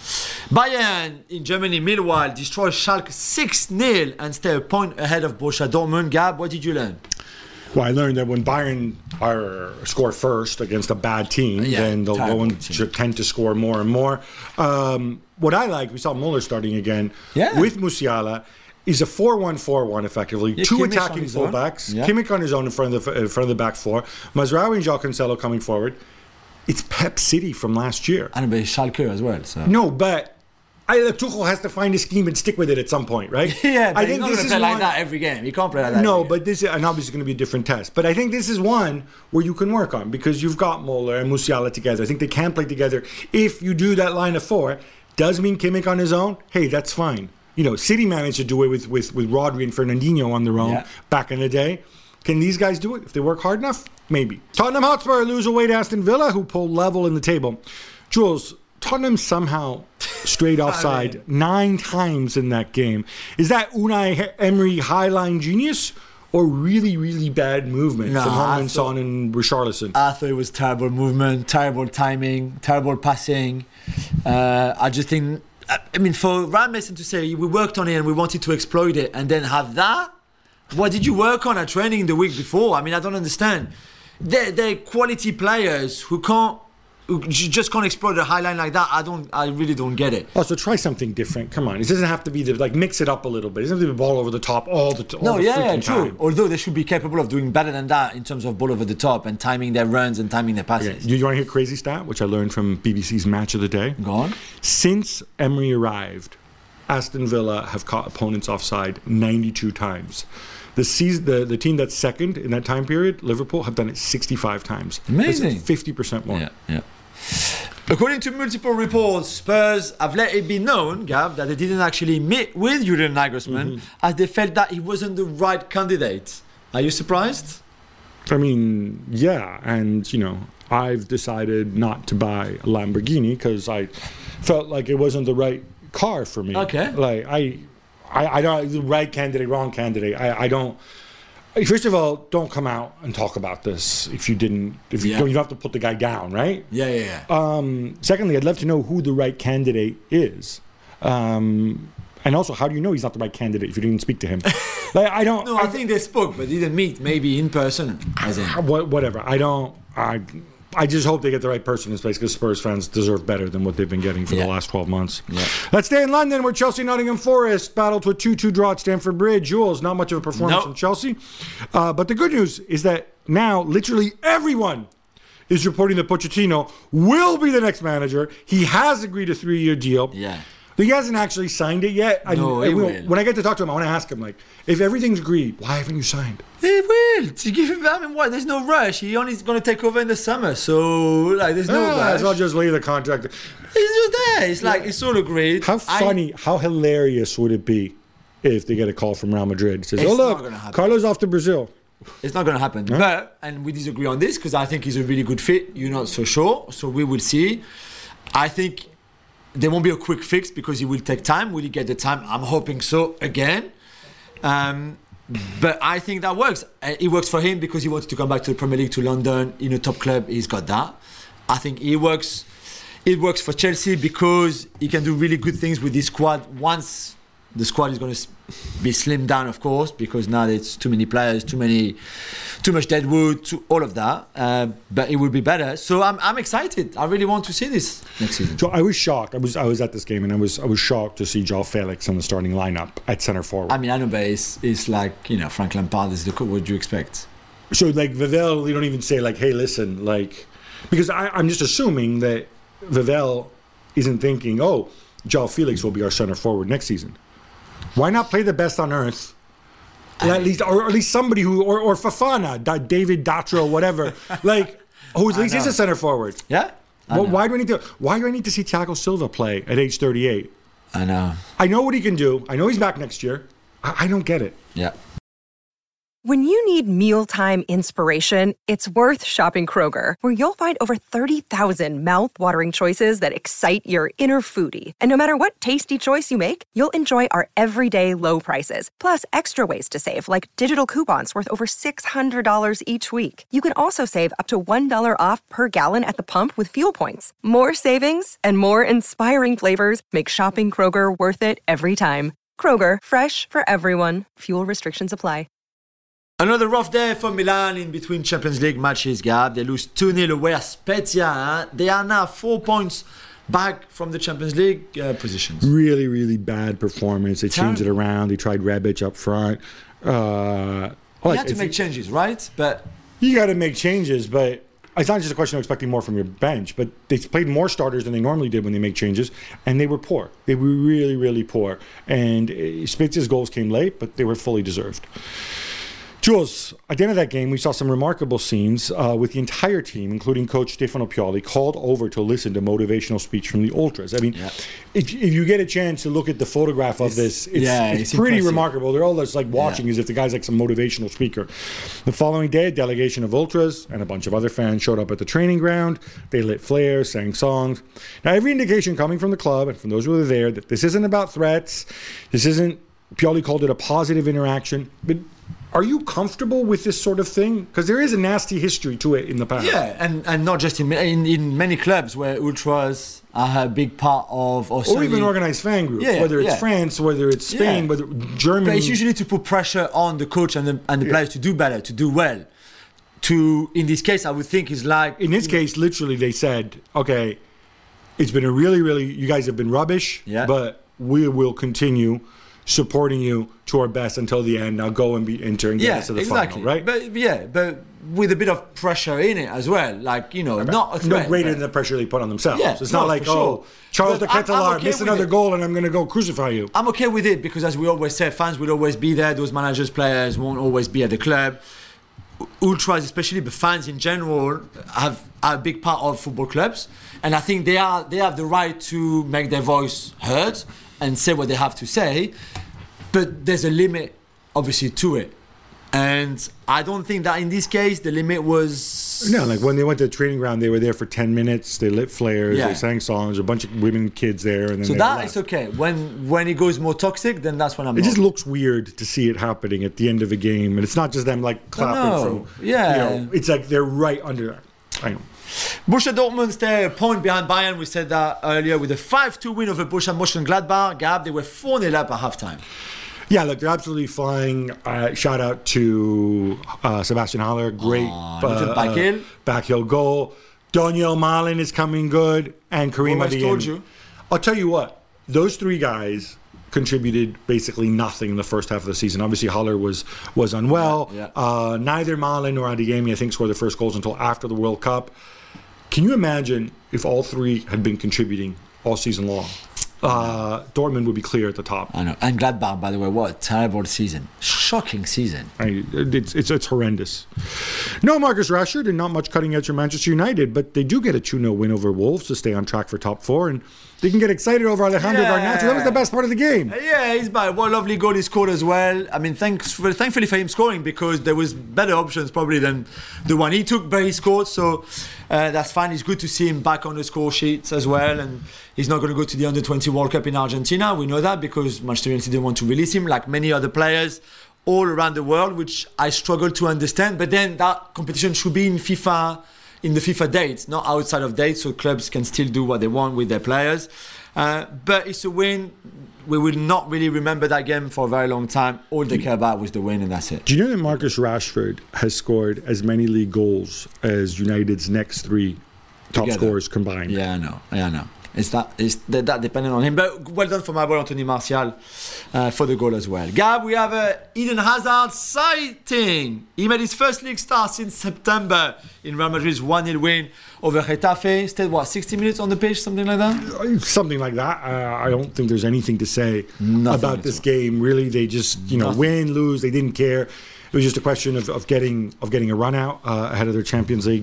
Bayern in Germany, meanwhile, destroy Schalke six nil and stay a point ahead of Borussia Dortmund. Gab, what did you learn? Well, I learned that when Bayern are score first against a bad team, Yeah, then they'll go terrible and team. ch- tend to score more and more. Um, what I like, we saw Muller starting again Yeah. with Musiala. Is a four one four one effectively. Yeah, Two Kimmich on attacking his own. fullbacks. Yeah. Kimmich on his own in front of the in front of the back four. Mazraoui and João Cancelo coming forward. It's Pep City from last year. And a bit Schalke as well. So. No, but I, Tuchel has to find a scheme and stick with it at some point, right? Yeah, but I he's think not this gonna is play one, like that every game. He can't play like that. No, every game. but this is and obviously going to be a different test. But I think this is one where you can work on because you've got Muller and Musiala together. I think they can play together. If you do that line of four, does mean Kimmich on his own. Hey, that's fine. You know, City managed to do it with with with Rodri and Fernandinho on their own Yeah. back in the day. Can these guys do it if they work hard enough? Maybe. Tottenham Hotspur lose away to Aston Villa, who pulled level in the table. Jules, Tottenham somehow strayed offside nine times in that game. Is that Unai Emery highline genius or really, really bad movement No, from I Heung-Min thought- Son and Richarlison? I thought it was terrible movement, terrible timing, terrible passing. Uh, I just think, I I mean, for Ryan Mason to say we worked on it and we wanted to exploit it, and then have that. What did you work on at training the week before? I mean, I don't understand. They're, they're quality players who can't, who j- just can't exploit a high line like that. I don't, I really don't get it. Oh, so try something different. Come on. It doesn't have to be the, like, mix it up a little bit. It doesn't have to be ball over the top all the, all No, the yeah, yeah, freaking true. time. Although they should be capable of doing better than that in terms of ball over the top and timing their runs and timing their passes. Okay. You, you want to hear a crazy stat, which I learned from B B C's Match of the Day? Go on. Since Emery arrived, Aston Villa have caught opponents offside ninety-two times. The season, the, the team that's second in that time period, Liverpool, have done it sixty-five times. Amazing. That's fifty percent more. Yeah, yeah. According to multiple reports, Spurs have let it be known, Gav, that they didn't actually meet with Julian Nagelsmann Mm-hmm. as they felt that he wasn't the right candidate. Are you surprised? I mean, yeah, and, you know, I've decided not to buy a Lamborghini because I felt like it wasn't the right car for me. Okay. Like, I, I, I don't, the right candidate, wrong candidate. I, I don't, first of all, don't come out and talk about this if you didn't, if you Yeah. don't, you don't have to put the guy down, right? Yeah, yeah, yeah. Um, secondly, I'd love to know who the right candidate is. Um, and also, how do you know he's not the right candidate if you didn't speak to him? Like, I don't. No, I think they spoke, but didn't meet. Maybe in person. As in. What, whatever. I don't. I. I just hope they get the right person in this place because Spurs fans deserve better than what they've been getting for Yeah. the last twelve months. Yeah. Let's stay in London where Chelsea Nottingham Forest battled to a two two draw at Stamford Bridge. Jules, not much of a performance Nope. from Chelsea. Uh, but the good news is that now literally everyone is reporting that Pochettino will be the next manager. He has agreed a three-year deal. Yeah. He hasn't actually signed it yet. I- No, I he will- will. When I get to talk to him, I want to ask him, like, if everything's agreed, why haven't you signed? They will. To give him, I mean, what? There's no rush. He only is going to take over in the summer, so like, there's no Ah, rush. so I'll just leave the contract. He's just there. It's like it's all agreed. How I- funny, how hilarious would it be if they get a call from Real Madrid? It says, It's oh, not look, gonna happen. Carlos off to Brazil. It's not going to happen. But, and we disagree on this because I think he's a really good fit. You're not so sure. So we will see. I think there won't be a quick fix because it will take time. Will he get the time? I'm hoping so again. Um, but I think that works. Uh, It works for him because he wants to come back to the Premier League, to London, in a top club. He's got that. I think he works. It works for Chelsea because he can do really good things with this squad once the squad is going to be slimmed down, of course, because now it's too many players, too many, too much deadwood, too, all of that. Uh, but it will be better. So I'm, I'm excited. I really want to see this next season. So I was shocked. I was I was at this game and I was I was shocked to see João Felix in the starting lineup at center forward. I mean, I know, but it's, it's like, you know, Frank Lampard is the coach. What do you expect? So like Vivel, you don't even say like, hey, listen, like, because I, I'm just assuming that Vivel isn't thinking, oh, João Felix will be our center forward next season. Why not play the best on earth? At least, or at least somebody who, or, or Fafana, Da- David Datro, whatever, like, who at least is a center forward. Yeah? I Well, know. why do I need to? Why do I need to see Thiago Silva play at age thirty-eight? I know. I know what he can do. I know he's back next year. I, I don't get it. Yeah. When you need mealtime inspiration, it's worth shopping Kroger, where you'll find over thirty thousand mouthwatering choices that excite your inner foodie. And no matter what tasty choice you make, you'll enjoy our everyday low prices, plus extra ways to save, like digital coupons worth over six hundred dollars each week. You can also save up to one dollar off per gallon at the pump with fuel points. More savings and more inspiring flavors make shopping Kroger worth it every time. Kroger, fresh for everyone. Fuel restrictions apply. Another rough day for Milan in between Champions League matches, Gab. They lose two nil away at Spezia. Huh? They are now four points back from the Champions League uh, positions. Really, really bad performance. They changed it Terrible. around. They tried Rebic up front. Uh, You like, had to it's- make changes, right? But You got to make changes, but it's not just a question of expecting more from your bench. But they played more starters than they normally did when they make changes, and they were poor. They were really, really poor. And uh, Spezia's goals came late, but they were fully deserved. Jules, at the end of that game, we saw some remarkable scenes uh, with the entire team, including coach Stefano Pioli, called over to listen to motivational speech from the ultras. I mean, Yeah. if, if you get a chance to look at the photograph of this, it's, yeah, it's, it's pretty impressive. remarkable. They're all just like watching Yeah. as if the guy's like some motivational speaker. The following day, a delegation of ultras and a bunch of other fans showed up at the training ground. They lit flares, sang songs. Now, every indication coming from the club and from those who were there that this isn't about threats. This isn't, Pioli called it a positive interaction. But are you comfortable with this sort of thing? Because there is a nasty history to it in the past. yeah, and, and not just in, in in many clubs where ultras are a big part of, or, Or certainly- even organized fan groups, Yeah, whether it's yeah. France, whether it's Spain, Yeah. whether Germany. But it's usually to put pressure on the coach and the, and the players to do better, to do well. To in this case, I would think is like In this case, literally, they said, okay, it's been a really, really, you guys have been rubbish, Yeah. but we will continue supporting you to our best until the end. Now go and be enter and get yeah, us to the exactly. final, right? But yeah, but with a bit of pressure in it as well, like you know, not a no threat, greater but- than the pressure they put on themselves. Yeah, it's no, not like, for oh, sure. Charles de But I'm- I'm Ketelaar okay missed with another it. goal and I'm going to go crucify you. I'm okay with it because, as we always say, fans will always be there. Those managers, players won't always be at the club. Ultras, especially the fans in general, have are a big part of football clubs, and I think they are they have the right to make their voice heard and say what they have to say. But there's a limit, obviously, to it, and I don't think that in this case the limit was. No, like when they went to the training ground, they were there for ten minutes. They lit flares, Yeah. they sang songs, a bunch of women and kids there. And then So they that left. is okay. When when it goes more toxic, then that's when I'm. It not. just looks weird to see it happening at the end of a game, and it's not just them like clapping know. from. Yeah. you know, it's like they're right under that. I know. Borussia Dortmund stay a point behind Bayern. We said that earlier with a five two win over Borussia Mönchengladbach. Gab, they were four nil up at halftime. Yeah, look, they're absolutely flying. Uh, shout out to uh, Sebastian Haller. Great Aw, uh, little back heel. uh, back heel goal. Daniel Malin is coming good. And Kareem Always Adeyemi. told you. I'll tell you what. Those three guys contributed basically nothing in the first half of the season. Obviously, Haller was was unwell. Yeah, yeah. Uh, neither Malin nor Adeyemi, I think, scored their first goals until after the World Cup. Can you imagine if all three had been contributing all season long? Uh, Dortmund would be clear at the top. I know. And Gladbach, by the way, what a terrible season. Shocking season. I, it's, it's it's horrendous. No Marcus Rashford and not much cutting edge for Manchester United, but they do get a two nil win over Wolves to stay on track for top four, and they can get excited over Alejandro Yeah. Garnacho. That was the best part of the game. Yeah, he's bad. What a lovely goal he scored as well. I mean, thanks for, thankfully for him scoring, because there was better options probably than the one he took, but he scored. So uh, that's fine. It's good to see him back on the score sheets as well. And he's not going to go to the under twenty World Cup in Argentina. We know that because Manchester United didn't want to release him, like many other players all around the world, which I struggle to understand. But then that competition should be in FIFA, in the FIFA dates, not outside of dates, so clubs can still do what they want with their players. Uh, but it's a win. We will not really remember that game for a very long time. All they care about was the win, and that's it. Do you know that Marcus Rashford has scored as many league goals as United's next three top Together. scorers combined? Yeah, I know. Yeah, I know. It's that, it's that, that dependent on him. But well done for my boy Anthony Martial uh, for the goal as well. Gab, we have a Eden Hazard sighting. He made his first league start since September in Real Madrid's one nil win over Getafe. Stayed, what, sixty minutes on the pitch, something like that? Something like that. Uh, I don't think there's anything to say Nothing about at this all. game. Really, they just you know Nothing. win, lose. They didn't care. It was just a question of, of getting of getting a run out uh, ahead of their Champions League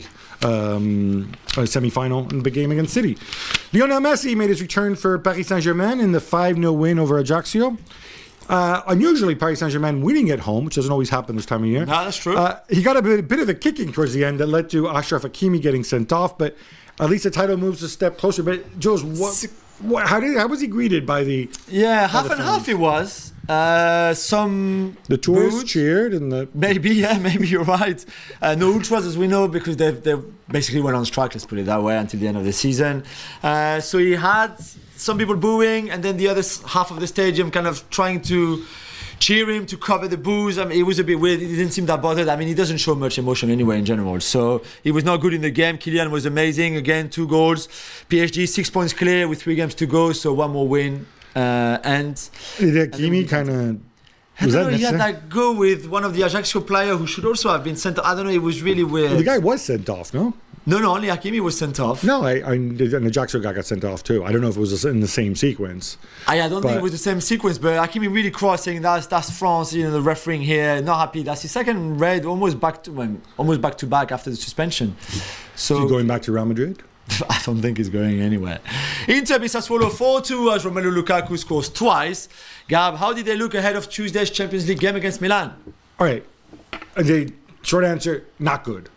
um, uh, semi-final in the big game against City. Lionel Messi made his return for Paris Saint-Germain in the five nil win over Ajaccio. Uh, unusually, Paris Saint-Germain winning at home, which doesn't always happen this time of year. No, that's true. Uh, he got a bit, bit of a kicking towards the end that led to Ashraf Hakimi getting sent off, but at least the title moves a step closer. But Jules, what, what, how did how was he greeted by the Yeah, half the and fans. half it was. Uh, some the tourists boos. cheered and the Maybe, yeah, maybe you're right. Uh, no ultras, as we know, because they they basically went on strike, let's put it that way, until the end of the season. Uh, so he had some people booing, and then the other s- half of the stadium kind of trying to cheer him to cover the boos. I mean, it was a bit weird. He didn't seem that bothered. I mean, he doesn't show much emotion anyway in general. So he was not good in the game. Kylian was amazing. Again, two goals. P S G, six points clear with three games to go. So one more win. Uh, and did Hakimi kind of I was don't that know, he had necessary? that go with one of the Ajaccio player who should also have been sent off. I don't know, it was really weird. The guy was sent off, no? No, no, only Hakimi was sent off. No, I, I and the Ajaccio guy got sent off too. I don't know if it was in the same sequence. I, I don't think But- it was the same sequence, but Hakimi really crossing. That's that's France, you know, the refereeing here, not happy. That's his second red, almost back to well, almost back to back after the suspension. So You going back to Real Madrid? I don't think he's going anywhere. Inter beat Sassuolo four two as Romelu Lukaku scores twice. Gab, how did they look ahead of Tuesday's Champions League game against Milan? All right. Uh, The short answer, not good.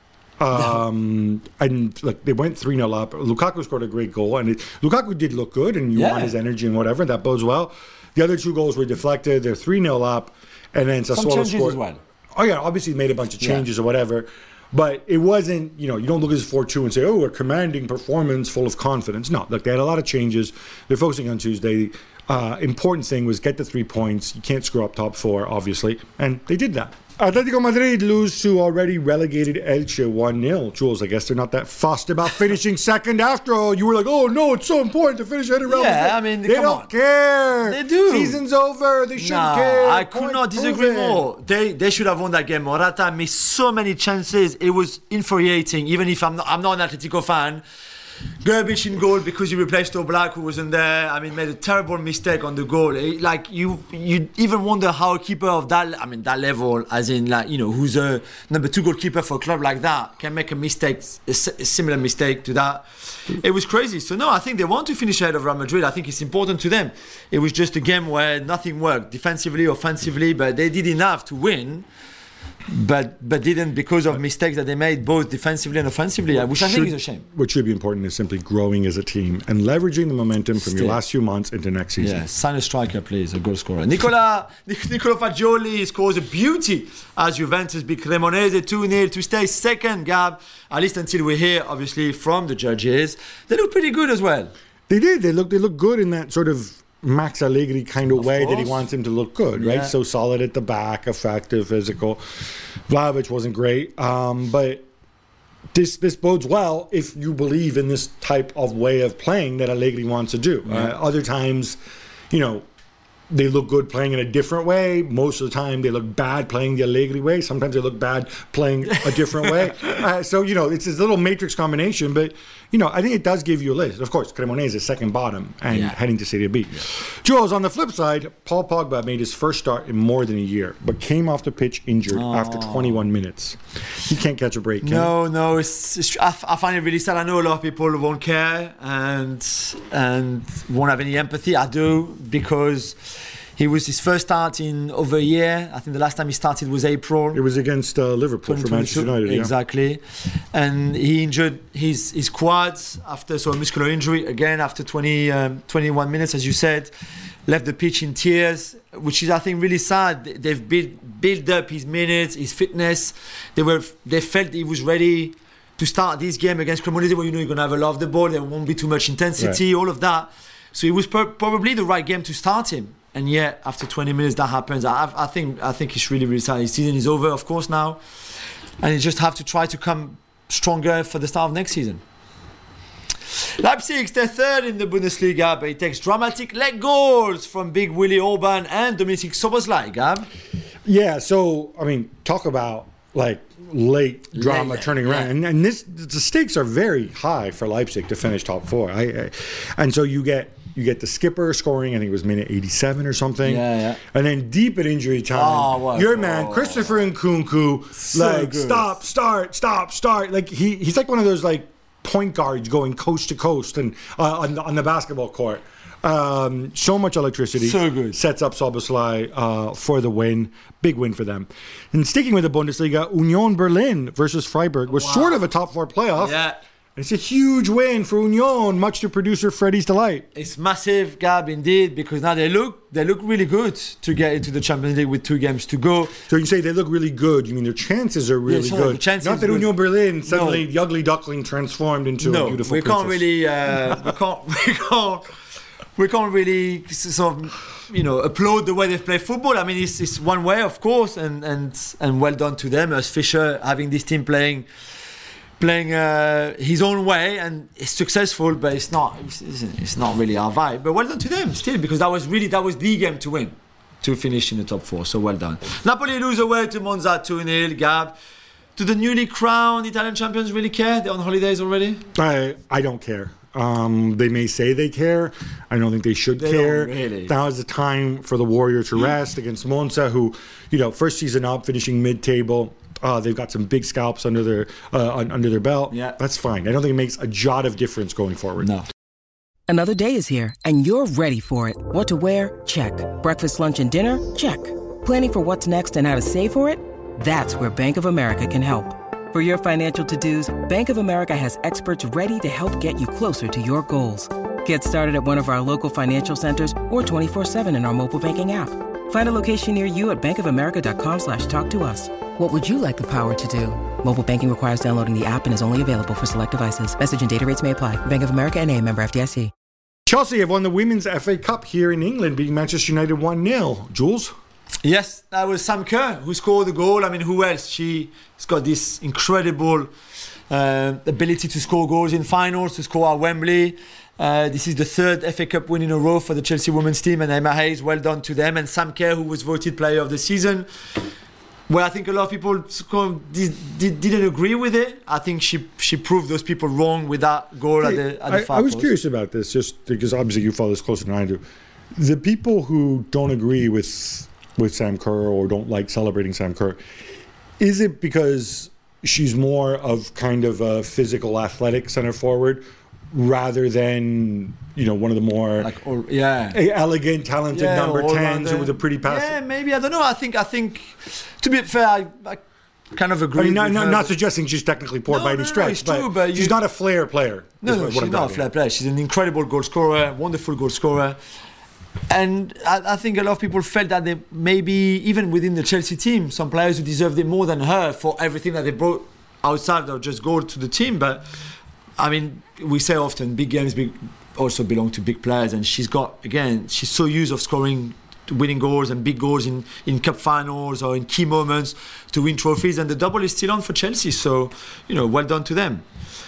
Um, and look, they went three nil up. Lukaku scored a great goal, and it, Lukaku did look good, and you Yeah. want his energy and whatever. That bodes well. The other two goals were deflected. They're three nil up, and then Some Sassuolo changes scored. as well. Oh yeah, obviously made a bunch of Yeah. changes or whatever, but it wasn't. You know, you don't look at this four two and say, "Oh, a commanding performance, full of confidence." No, look, they had a lot of changes. They're focusing on Tuesday. Uh, important thing was get the three points. You can't screw up top four, obviously, and they did that. Atletico Madrid lose to already relegated Elche one nil. Jules, I guess they're not that fussed about finishing second after all. You were like, oh no, it's so important to finish ahead of Real Yeah, Madrid. I mean, they come don't on. care. They do. Season's over. They shouldn't Nah, care. I could Point not disagree proven. more. They they should have won that game. Morata missed so many chances. It was infuriating. Even if I'm not I'm not an Atletico fan. Gerbic in goal because he replaced Oblak, who wasn't there. I mean, made a terrible mistake on the goal. It- like you, you even wonder how a keeper of that, I mean, that level, as in like you know, who's a number two goalkeeper for a club like that, can make a mistake, a, s- a similar mistake to that. It was crazy. So no, I think they want to finish ahead of Real Madrid. I think it's important to them. It was just a game where nothing worked defensively, offensively, but they did enough to win. But but didn't because of mistakes that they made both defensively and offensively, which I think is a shame. What should be important is simply growing as a team and leveraging the momentum from your Still. last few months into next season. Yeah, sign a striker, please, a goal scorer. Nicola Nic- Nicola Fagioli scores a beauty as Juventus beat Cremonese two nil to stay second, Gab. At least until we hear, obviously, from the judges. They look pretty good as well. They did. They look. They look good in that sort of Max Allegri kind of, Of way that he course. wants him to look good, right? Yeah. So solid at the back, effective, physical. Vlahovic wasn't great, um, but this this bodes well if you believe in this type of way of playing that Allegri wants to do. Uh, other times, you know, they look good playing in a different way. Most of the time, they look bad playing the Allegri way. Sometimes they look bad playing a different way. Uh, so, you know, it's this little matrix combination. But, you know, I think it does give you a list. Of course, Cremonese is second bottom and Yeah. heading to Serie B. Yeah. Jules, on the flip side, Paul Pogba made his first start in more than a year, but came off the pitch injured after twenty-one minutes. He can't catch a break, can No, no, it's, it's I, f- I find it really sad. I know a lot of people won't care and and won't have any empathy. I do, because he was his first start in over a year. I think the last time he started was April. he? It was against uh, Liverpool for Manchester United. Yeah. Exactly. And he injured his, his quads after so a muscular injury, again after twenty, um, twenty-one minutes, as you said. Left the pitch in tears, which is, I think, really sad. They've built, built up his minutes, his fitness. They were they felt he was ready to start this game against Cremonese, where you know you're going to have a lot of the ball, there won't be too much intensity, Right. all of that. So it was per- probably the right game to start him. And yet, after twenty minutes, that happens. I, I think I think it's really, really sad. His season is over, of course, now. And you just have to try to come stronger for the start of next season. Leipzig, they're third in the Bundesliga, but it takes dramatic leg goals from Big Willy Orban and Dominik Szoboszlai, Gab. Yeah, so I mean, talk about like late drama Late, turning yeah. around, and, and this the stakes are very high for Leipzig to finish top four. I, I and so you get you get the skipper scoring. I think it was minute eighty-seven or something. Yeah, yeah. And then deep at injury time, Oh, what- your man oh. Christopher Nkunku, So like good. stop, start, stop, start. Like he he's like one of those like point guards going coast to coast and uh, on the, on the basketball court. Um, so much electricity. So good. Sets up Szoboszlai uh, for the win. Big win for them. And sticking with the Bundesliga, Union Berlin versus Freiburg was sort of a top four playoff. Yeah. It's a huge win for Union, much to producer Freddie's delight. It's massive, Gab, indeed, because now they look they look really good to get into the Champions League with two games to go. So you say they look really good. You mean their chances are really sorry, the good. chances Not that good. Union Berlin suddenly No. the ugly duckling transformed into a No, beautiful we can't princess. really uh, we can't we can't we can't really sort of, you know, applaud the way they play football. I mean, it's, it's one way, of course, and, and and well done to them as Fischer having this team playing playing uh, his own way, and it's successful, but it's not it's, it's not really our vibe. But well done to them still, because that was really that was the game to win, to finish in the top four. So well done. Napoli lose away to Monza two nil. Gab, do the newly crowned Italian champions really care? They're on holidays already. I I don't care. Um, they may say they care. I don't think they should They care. don't really. Now is the time for the Warrior to rest against Monza, who, you know, first season up, finishing mid-table. Uh, they've got some big scalps under their uh, un- under their belt. Yeah. That's fine. I don't think it makes a jot of difference going forward. No. Another day is here, and you're ready for it. What to wear? Check. Breakfast, lunch, and dinner? Check. Planning for what's next and how to save for it? That's where Bank of America can help. For your financial to-dos, Bank of America has experts ready to help get you closer to your goals. Get started at one of our local financial centers or twenty-four seven in our mobile banking app. Find a location near you at bankofamerica.com slash talk to us. What would you like the power to do? Mobile banking requires downloading the app and is only available for select devices. Message and data rates may apply. Bank of America N A, member F D I C. Chelsea have won the Women's F A Cup here in England, beating Manchester United one nil. Jules? Yes, that was Sam Kerr who scored the goal. I mean, who else? She's got this incredible uh, ability to score goals in finals, to score at Wembley. Uh, this is the third F A Cup win in a row for the Chelsea women's team, and Emma Hayes, well done to them. And Sam Kerr, who was voted player of the season. Well, I think a lot of people didn't agree with it. I think she she proved those people wrong with that goal at the, at the I, far I was post. curious about this, just because obviously you follow this closer than I do. The people who don't agree with with Sam Kerr or don't like celebrating Sam Kerr, is it because she's more of kind of a physical, athletic center forward rather than, you know, one of the more Like, or, yeah. elegant, talented Yeah, number all tens rounder. with a pretty pass? Yeah, maybe. I don't know. I think, I think, to be fair, I, I kind of agree. I mean, not, with not, her, not but- suggesting she's technically poor No, by no, any no, stretch, it's true, but she's you- not a flair player. No, is no, what she's I'm not a driving fair at. player. She's an incredible goal scorer, wonderful goal scorer. And I, I think a lot of people felt that they maybe, even within the Chelsea team, some players who deserved it more than her for everything that they brought outside of just goal to the team. But I mean, we say often, big games, big also belong to big players, and she's got, again, she's so used of scoring winning goals and big goals in, in cup finals or in key moments to win trophies, and the double is still on for Chelsea, so, you know, well done to them.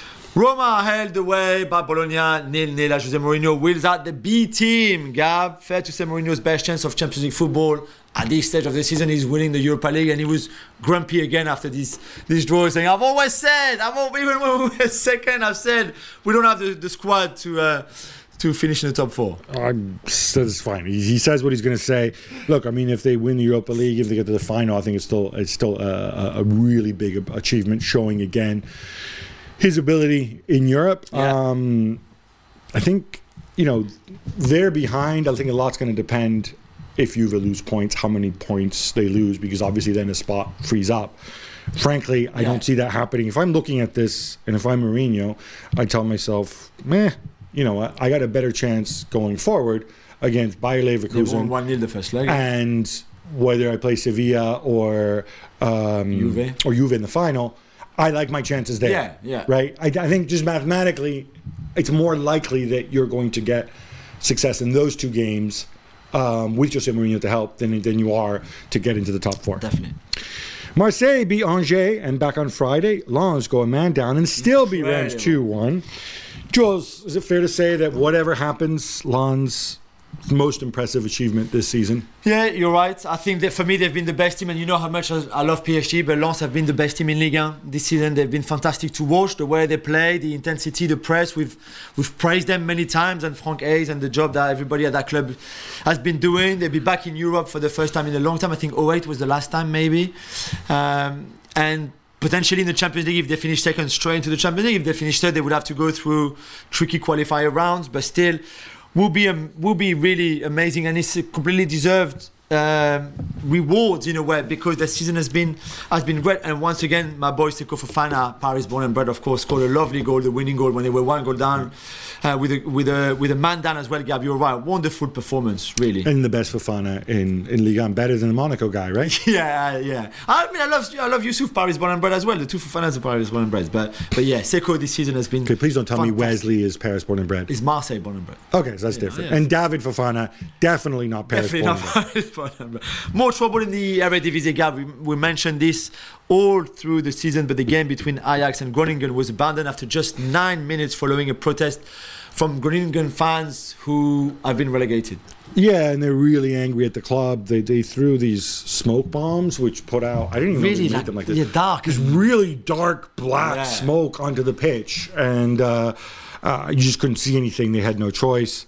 Roma held away by Bologna, nil-nil. Jose Mourinho wheels out the B team. Gab, fair to say Mourinho's best chance of Champions League football at this stage of the season is winning the Europa League, and he was grumpy again after this this draw, saying, I've always said, I've always, even when we were second, I've said we don't have the, the squad to uh, to finish in the top four. Uh, that's fine. He, he says what he's going to say. Look, I mean, if they win the Europa League, if they get to the final, I think it's still it's still a, a really big achievement, showing again his ability in Europe. Yeah. Um, I think, you know, they're behind. I think a lot's going to depend if Juve lose points, how many points they lose, because obviously then the spot frees up. Frankly, I Yeah. don't see that happening. If I'm looking at this and if I'm Mourinho, I tell myself, meh, you know, I, I got a better chance going forward against Bayer They Leverkusen. won one nil the first leg. And whether I play Sevilla or um, Juve. or Juve in the final, I like my chances there. Yeah, yeah. Right? I, I think just mathematically, it's more likely that you're going to get success in those two games um, with Jose Mourinho to help than, than you are to get into the top four. Definitely. Marseille beat Angers, and back on Friday, Lens go a man down and still beat Reims Incredible. two one. Jules, is it fair to say that whatever happens, Lens' most impressive achievement this season? Yeah, you're right. I think that for me, they've been the best team, and you know how much I I love P S G, but Lens have been the best team in Ligue one this season. They've been fantastic to watch, the way they play, the intensity, the press. We've we've praised them many times, and Frank Hayes and the job that everybody at that club has been doing. They'll be back in Europe for the first time in a long time. I think oh eight was the last time, maybe. Um, and potentially in the Champions League, if they finish second, straight into the Champions League. If they finish third, they would have to go through tricky qualifier rounds, but still will be um, will be really amazing, and it's a completely deserved um, rewards in a way, because the season has been has been great. And once again, my boy Seko Fofana, Paris born and bred, of course, scored a lovely goal, the winning goal when they were one goal down, uh, with a with a with a man down as well. Gab, you're right, wonderful performance, really. And the best Fofana in, in Ligue one, better than the Monaco guy, right? Yeah, yeah. I mean, I love I love Yusuf, Paris born and bred as well. The two Fofanas are Paris born and bred, but but yeah, Seko this season has been. Okay, please don't tell me fantastic. Wesley is Paris born and bred. Is Marseille born and bred. Okay, so that's different. yeah. And David Fofana, definitely not Paris Definitely born not and bred. Paris born and bred. More trouble in the Eredivisie, Gab. We, we mentioned this all through the season, but the game between Ajax and Groningen was abandoned after just nine minutes following a protest from Groningen fans who have been relegated. Yeah, and they're really angry at the club. They they threw these smoke bombs, which put out, I didn't even know Really, they made like, them like this. yeah, dark. This really dark black Yeah. smoke onto the pitch. And uh, uh, you just couldn't see anything. They had no choice.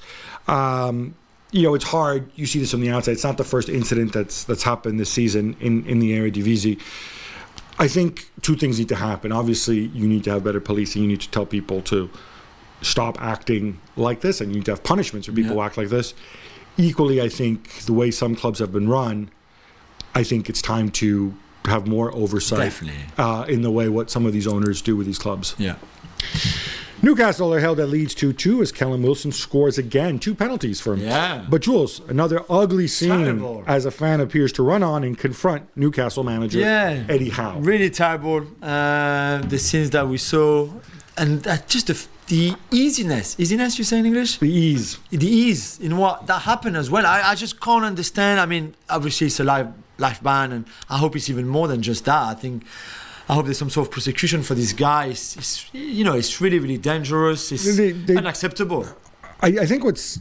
Um, you know, it's hard. You see this from the outside. It's not the first incident that's that's happened this season in, in the Eredivisie. I think two things need to happen. Obviously, you need to have better policing. You need to tell people to stop acting like this, and you need to have punishments for people Yeah. who act like this. Equally, I think the way some clubs have been run, I think it's time to have more oversight Definitely. uh, in the way what some of these owners do with these clubs. Yeah. Newcastle are held at Leeds two two as Callum Wilson scores again. Two penalties for him. Yeah. But Jules, another ugly scene Terrible. as a fan appears to run on and confront Newcastle manager Yeah. Eddie Howe. Really terrible. Uh, the scenes that we saw, and uh, just the, the easiness. Easiness, you say in English? The ease. The ease in what that happened as well. I, I just can't understand. I mean, obviously it's a live life ban, and I hope it's even more than just that. I think I hope there's some sort of prosecution for this guy. It's, it's you know, it's really, really dangerous. It's They- they- unacceptable. I, I think what's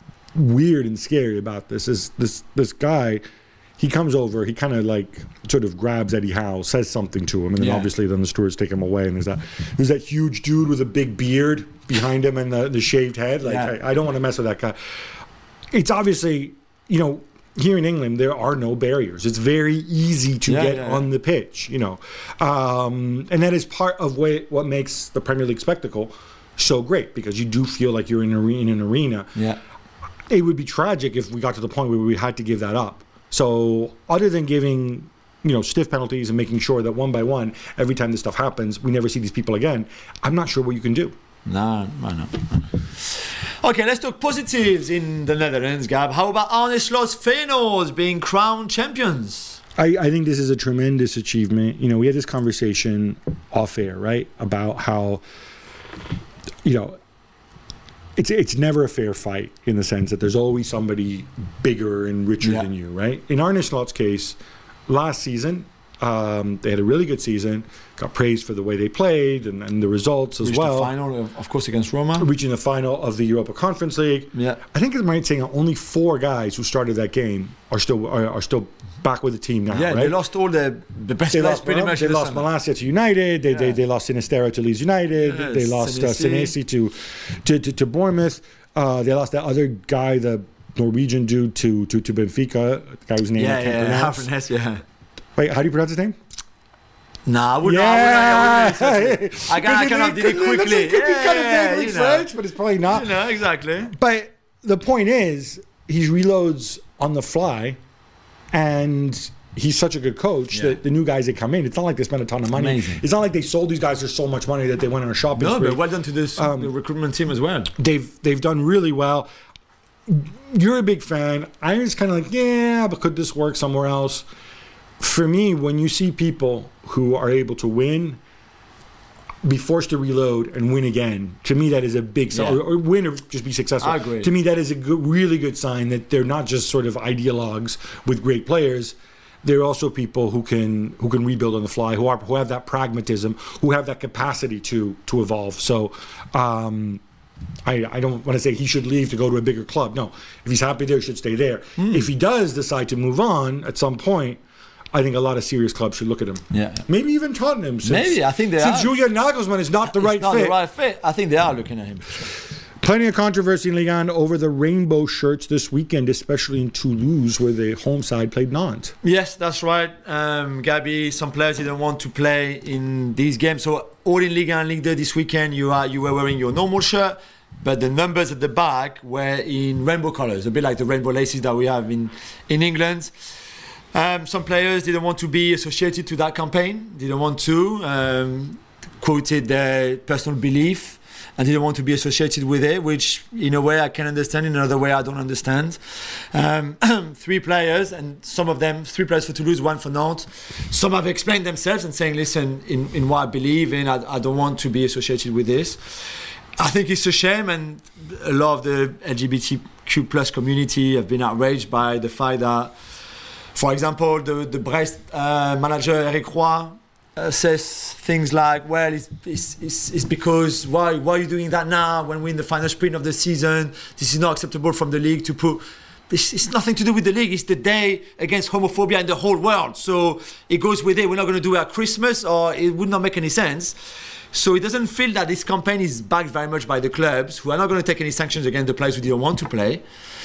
weird and scary about this is this this guy, he comes over, he kind of like sort of grabs Eddie Howe, says something to him, and then Yeah. obviously then the stewards take him away, and there's that there's that huge dude with a big beard behind him and the, the shaved head. Like Yeah. I, I don't want to mess with that guy. It's obviously, you know, here in England there are no barriers. It's very easy to Yeah, get yeah, on yeah. the pitch, you know, um, and that is part of what what makes the Premier League spectacle so great, because you do feel like you're in, a, in an arena. Yeah. It would be tragic if we got to the point where we had to give that up. So other than giving, you know, stiff penalties and making sure that one by one, every time this stuff happens, we never see these people again, I'm not sure what you can do. No, I know. Okay, let's talk positives in the Netherlands, Gab. How about Arne Slot's Feyenoord being crowned champions? I, I think this is a tremendous achievement. You know, we had this conversation off air, right, about how, you know, it's it's never a fair fight in the sense that there's always somebody bigger and richer Yeah. than you, right? In Arne Slot's case, last season, um, they had a really good season, got praised for the way they played and, and the results as Reached well. the final, of, of course, against Roma. Reaching the final of the Europa Conference League. Yeah. I think I'm right saying only four guys who started that game are still are, are still back with the team now, Yeah, right? they lost all the the best They players lost, pretty Mal- much. they in the lost summer. Malacia to United. They, they Yeah. they lost Sinistero to Leeds United. Yeah, they lost uh, Senesi. Senesi to, to, to to Bournemouth. Uh, they lost that other guy, the Norwegian dude, to to, to Benfica. The guy whose name Yeah, I can't yeah, pronounce. Havertz, yeah. Wait, how do you pronounce his name? Nah, I would Yeah. not. I, would not, I, can, I cannot did it It looks quickly. like it could be kind of Yeah, vaguely you know. French, but it's probably not. You know, exactly. But the point is, he reloads on the fly, and he's such a good coach Yeah. that the new guys that come in, it's not like they spend a ton of money. Amazing. It's not like they sold these guys for so much money that they went on a shopping No, spree. but well done to this, Um, the recruitment team as well. They've they've done really well. You're a big fan. I was kind of like, yeah, but could this work somewhere else? For me, when you see people who are able to win, be forced to reload and win again, to me that is a big sign. Yeah. Or, or win or just be successful. I agree. To me, that is a good, really good sign that they're not just sort of ideologues with great players. They're also people who can who can rebuild on the fly, who are who have that pragmatism, who have that capacity to to evolve. So. Um, I, I don't want to say he should leave to go to a bigger club. No, if he's happy there, he should stay there. Hmm. If he does decide to move on at some point, I think a lot of serious clubs should look at him. Yeah. Maybe even Tottenham. Since, Maybe, I think they since are. Julian Nagelsmann is not the right it's not fit. the right fit. I think they are looking at him. For sure. Plenty of controversy in Ligue one over the rainbow shirts this weekend, especially in Toulouse, where the home side played Nantes. Yes, that's right. Um, Gabi, some players didn't want to play in these games. So all in Ligue one and Ligue two this weekend, you are you were wearing your normal shirt, but the numbers at the back were in rainbow colors, a bit like the rainbow laces that we have in, in England. Um, some players didn't want to be associated to that campaign, didn't want to, um, quoted their personal belief, and didn't want to be associated with it, which in a way I can understand, in another way I don't understand. Um, three players, and some of them, three players for Toulouse, one for Nantes. Some have explained themselves and saying, listen, in, in what I believe in, I, I don't want to be associated with this. I think it's a shame, and a lot of the L G B T Q plus community have been outraged by the fact that, for example, the, the Brest uh, manager, Eric Roy, uh, says things like, well, it's, it's, it's, it's because, why, why are you doing that now when we're in the final sprint of the season? This is not acceptable from the league to put... It's, it's nothing to do with the league. It's the day against homophobia in the whole world. So it goes with it. We're not going to do it at Christmas, or it would not make any sense. So it doesn't feel that this campaign is backed very much by the clubs, who are not going to take any sanctions against the players who didn't want to play.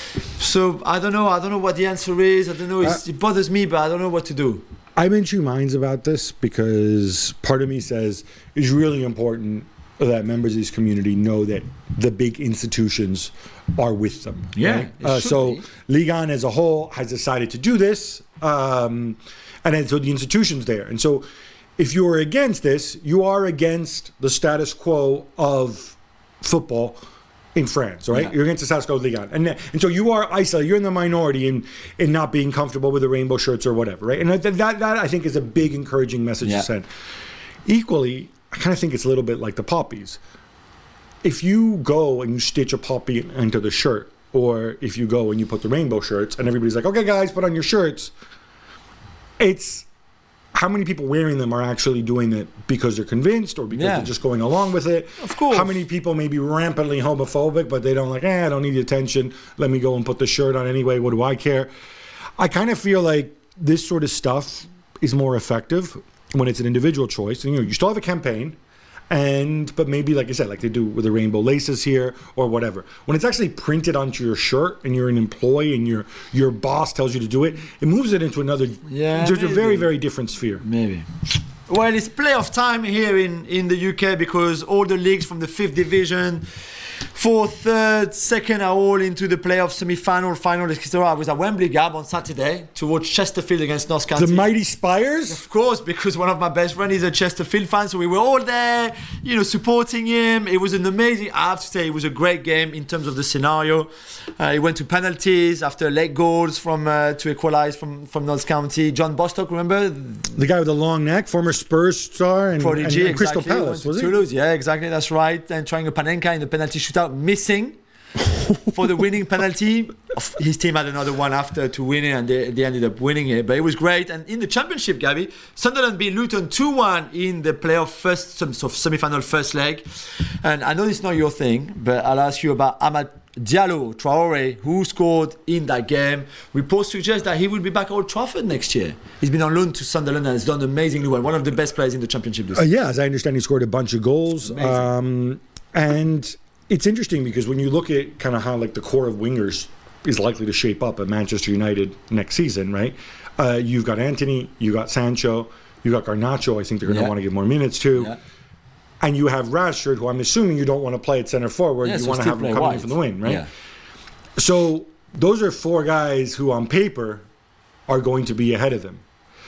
So I don't know. I don't know what the answer is. I don't know. It's, it bothers me, but I don't know what to do. I'm in two minds about this because part of me says it's really important that members of this community know that the big institutions are with them. Yeah, right? it Uh, should so be. Ligue one as a whole has decided to do this, um, and then so the institution's there. And so if you are against this, you are against the status quo of football in France, right? Yeah. You're against the status quo of Ligue one. And, and so you are isolated. You're in the minority in, in not being comfortable with the rainbow shirts or whatever, right? And that, that, that I think, is a big encouraging message Yeah. to send. Equally, I kind of think it's a little bit like the poppies. If you go and you stitch a poppy into the shirt, or if you go and you put the rainbow shirts and everybody's like, okay, guys, put on your shirts, it's how many people wearing them are actually doing it because they're convinced or because Yeah. they're just going along with it. Of course. How many people may be rampantly homophobic, but they don't like, eh, I don't need the attention. Let me go and put the shirt on anyway. What do I care? I kind of feel like this sort of stuff is more effective when it's an individual choice. And, you know, you still have a campaign, and but maybe, like I said, like they do with the rainbow laces here or whatever. When it's actually printed onto your shirt and you're an employee and your your boss tells you to do it, it moves it into another, Yeah, into a maybe. very, very different sphere. Maybe. Well, it's playoff time here in, in the U K because all the leagues from the fifth division, fourth, third, second are all into the playoff semi-final, final, et cetera. I was at Wembley, Gab, on Saturday to watch Chesterfield against Notts County. The mighty Spires. Of course, because one of my best friends is a Chesterfield fan, so we were all there, you know, supporting him. It was an amazing, I have to say, it was a great game in terms of the scenario. Uh, it went to penalties after late goals from uh, to equalise from, from Notts County. John Bostock, remember? The guy with the long neck, former Spurs star and, Prodigy, and, and Crystal exactly. Palace, Went was to he? Toulouse, yeah, exactly, that's right. And trying a Panenka in the penalty shootout, missing. for the winning penalty. His team had another one after to win it, and they, they ended up winning it. But it was great. And in the championship, Gabby, Sunderland beat Luton two one in the playoff first, so semi-final first leg. And I know it's not your thing, but I'll ask you about Amad Diallo Traore, who scored in that game. Reports suggest that he will be back at Old Trafford next year. He's been on loan to Sunderland and has done amazingly well. One of the best players in the championship this uh, year. Yeah, as I understand, he scored a bunch of goals. Um, and it's interesting because when you look at kind of how like the core of wingers is likely to shape up at Manchester United next season, right? Uh, you've got Anthony, you got Sancho, you got Garnacho. I think they're going to Yeah. want to give more minutes to. Yeah. And you have Rashford, who I'm assuming you don't want to play at centre forward. Yeah, you so want to still have him play coming wide. in for the win, right? Yeah. So those are four guys who, on paper, are going to be ahead of him.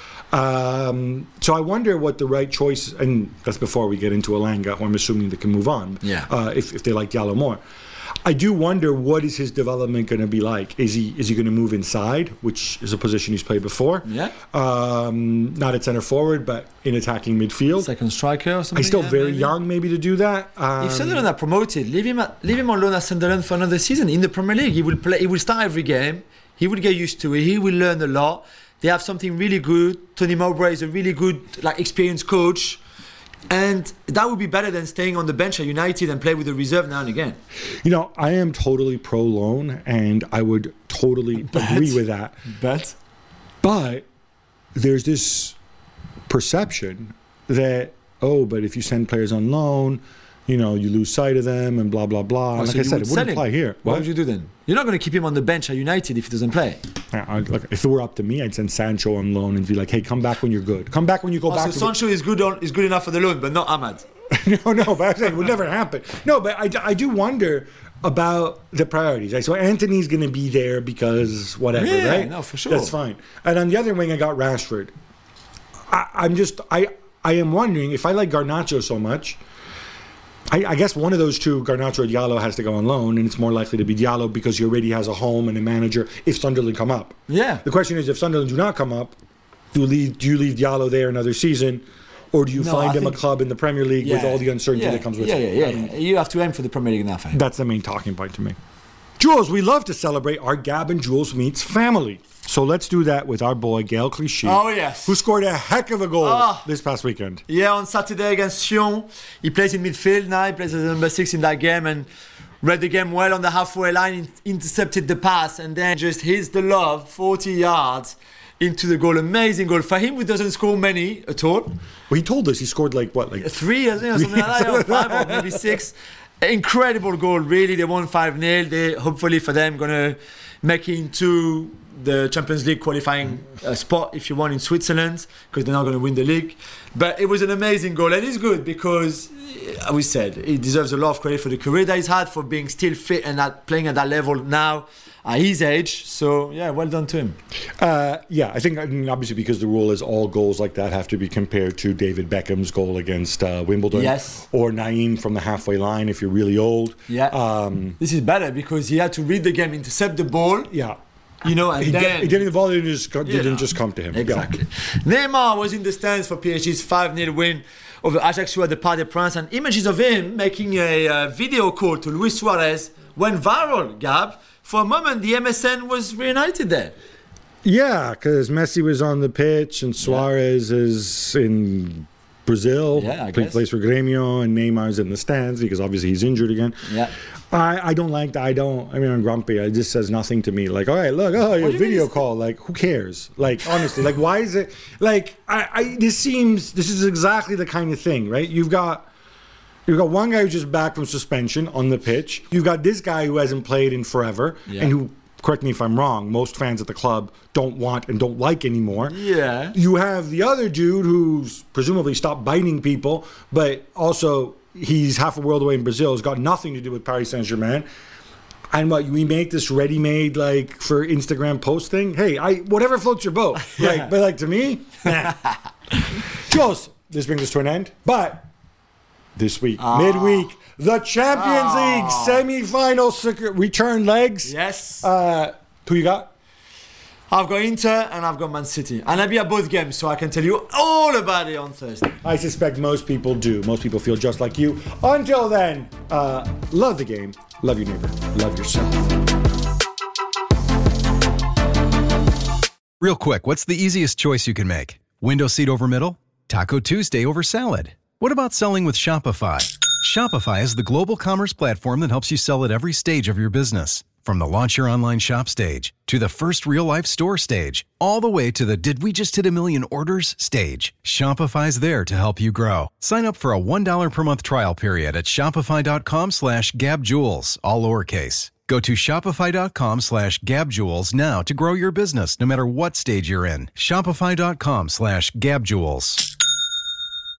Um, so I wonder what the right choice, and that's before we get into Elanga, who I'm assuming they can move on. Yeah. Uh, if, if they like Diallo more. I do wonder what is his development going to be like. Is he is he going to move inside, which is a position he's played before? Yeah. Um, not at centre forward, but in attacking midfield. Second striker or something. He's still yeah, very maybe. young, maybe, to do that. Um, If Sunderland are promoted, leave him at, leave him on loan at Sunderland for another season in the Premier League. He will play. He will start every game. He will get used to it. He will learn a lot. They have something really good. Tony Mowbray is a really good, like, experienced coach, and that would be better than staying on the bench at United and play with the reserve now and again. You know, I am totally pro loan, and I would totally agree with that. But But there's this perception that, oh, but if you send players on loan, you know, you lose sight of them and blah, blah, blah. And so like I you said, would it wouldn't sell him. apply here. What would you do then? You're not going to keep him on the bench at United if he doesn't play. Yeah, I- look, if it were up to me, I'd send Sancho on loan and be like, hey, come back when you're good. Come back when you go Also, back to Sancho is good on is good enough for the loan, but not Ahmad. no, no, but I'm saying it would never happen. No, but I, I do wonder about the priorities. Right? So Anthony's going to be there because whatever, Yeah, right? no, for sure. That's fine. And on the other wing, I got Rashford. I, I'm just, I, I am wondering if I like Garnacho so much. I, I guess one of those two, Garnacho or Diallo, has to go on loan, and it's more likely to be Diallo because he already has a home and a manager if Sunderland come up. Yeah. The question is, if Sunderland do not come up, do you leave, do you leave Diallo there another season, or do you No, find I him a think- club in the Premier League with Yeah. all the uncertainty yeah. that comes with yeah, it? Yeah, yeah, yeah. You have to aim for the Premier League now, fine. That's the main talking point to me. Jules, we love to celebrate our Gab and Jules Meets family. So let's do that with our boy, Gael Clichy. Oh, yes. Who scored a heck of a goal Oh. this past weekend. Yeah, on Saturday against Sion, he plays in midfield now. He plays as number six in that game and read the game well on the halfway line, in- intercepted the pass, and then just hits the lob forty yards into the goal. Amazing goal for him, who doesn't score many at all. Well, he told us he scored like, what, like Three, I think, or something like that, or five, or maybe six. Incredible goal, really. They won five nil. They, hopefully for them, going to make it into the Champions League qualifying uh, spot, if you want, in Switzerland, because they're not going to win the league. But it was an amazing goal, and it's good because, uh, we said, he deserves a lot of credit for the career that he's had, for being still fit and at, playing at that level now at his age. So, yeah, well done to him. Uh, yeah, I think I mean, obviously because the rule is all goals like that have to be compared to David Beckham's goal against uh, Wimbledon. Yes. Or Naeem from the halfway line if you're really old. Yeah. Um, This is better because he had to read the game, intercept the ball, yeah. you know, and He, then... did, he didn't, the ball didn't just, You didn't know. just come to him. Exactly. Neymar was in the stands for P S G's five nil win over Ajaccio at the Parc des Princes, and images of him making a uh, video call to Luis Suarez went viral, Gab. For a moment, the M S N was reunited there. Yeah, because Messi was on the pitch and Suarez is in Brazil. Yeah, I Play- guess. plays for Grêmio, and Neymar's in the stands because obviously he's injured again. Yeah. I, I don't like that. I don't. I mean, I'm grumpy. It just says nothing to me. Like, all right, look, oh, your do you mean video it's- call. Like, who cares? Like, honestly, like, why is it? Like, I, I. This seems. This is exactly the kind of thing, right? You've got. You've got one guy who's just back from suspension on the pitch. You've got this guy who hasn't played in forever, Yeah. and who, correct me if I'm wrong, most fans at the club don't want and don't like anymore. Yeah. You have the other dude who's presumably stopped biting people, but also he's half a world away in Brazil. Has got nothing to do with Paris Saint-Germain. And what, we make this ready-made, like, for Instagram post thing? Hey, I whatever floats your boat. Like, but like to me, nah. Jules, this brings us to an end. But this week, midweek, the Champions League semi-final sec- return legs. Yes. Uh, who you got? I've got Inter and I've got Man City. And I'll be at both games, so I can tell you all about it on Thursday. I suspect most people do. Most people feel just like you. Until then, uh, love the game. Love your neighbor. love yourself. Real quick, what's the easiest choice you can make? Window seat over middle? Taco Tuesday over salad? What about selling with Shopify? Shopify is the global commerce platform that helps you sell at every stage of your business. From the launch your online shop stage, to the first real-life store stage, all the way to the did we just hit a million orders stage. Shopify's there to help you grow. Sign up for a one dollar per month trial period at shopify.com slash gabjewels, all lowercase. Go to shopify.com slash gabjewels now to grow your business no matter what stage you're in. Shopify.com slash gabjewels.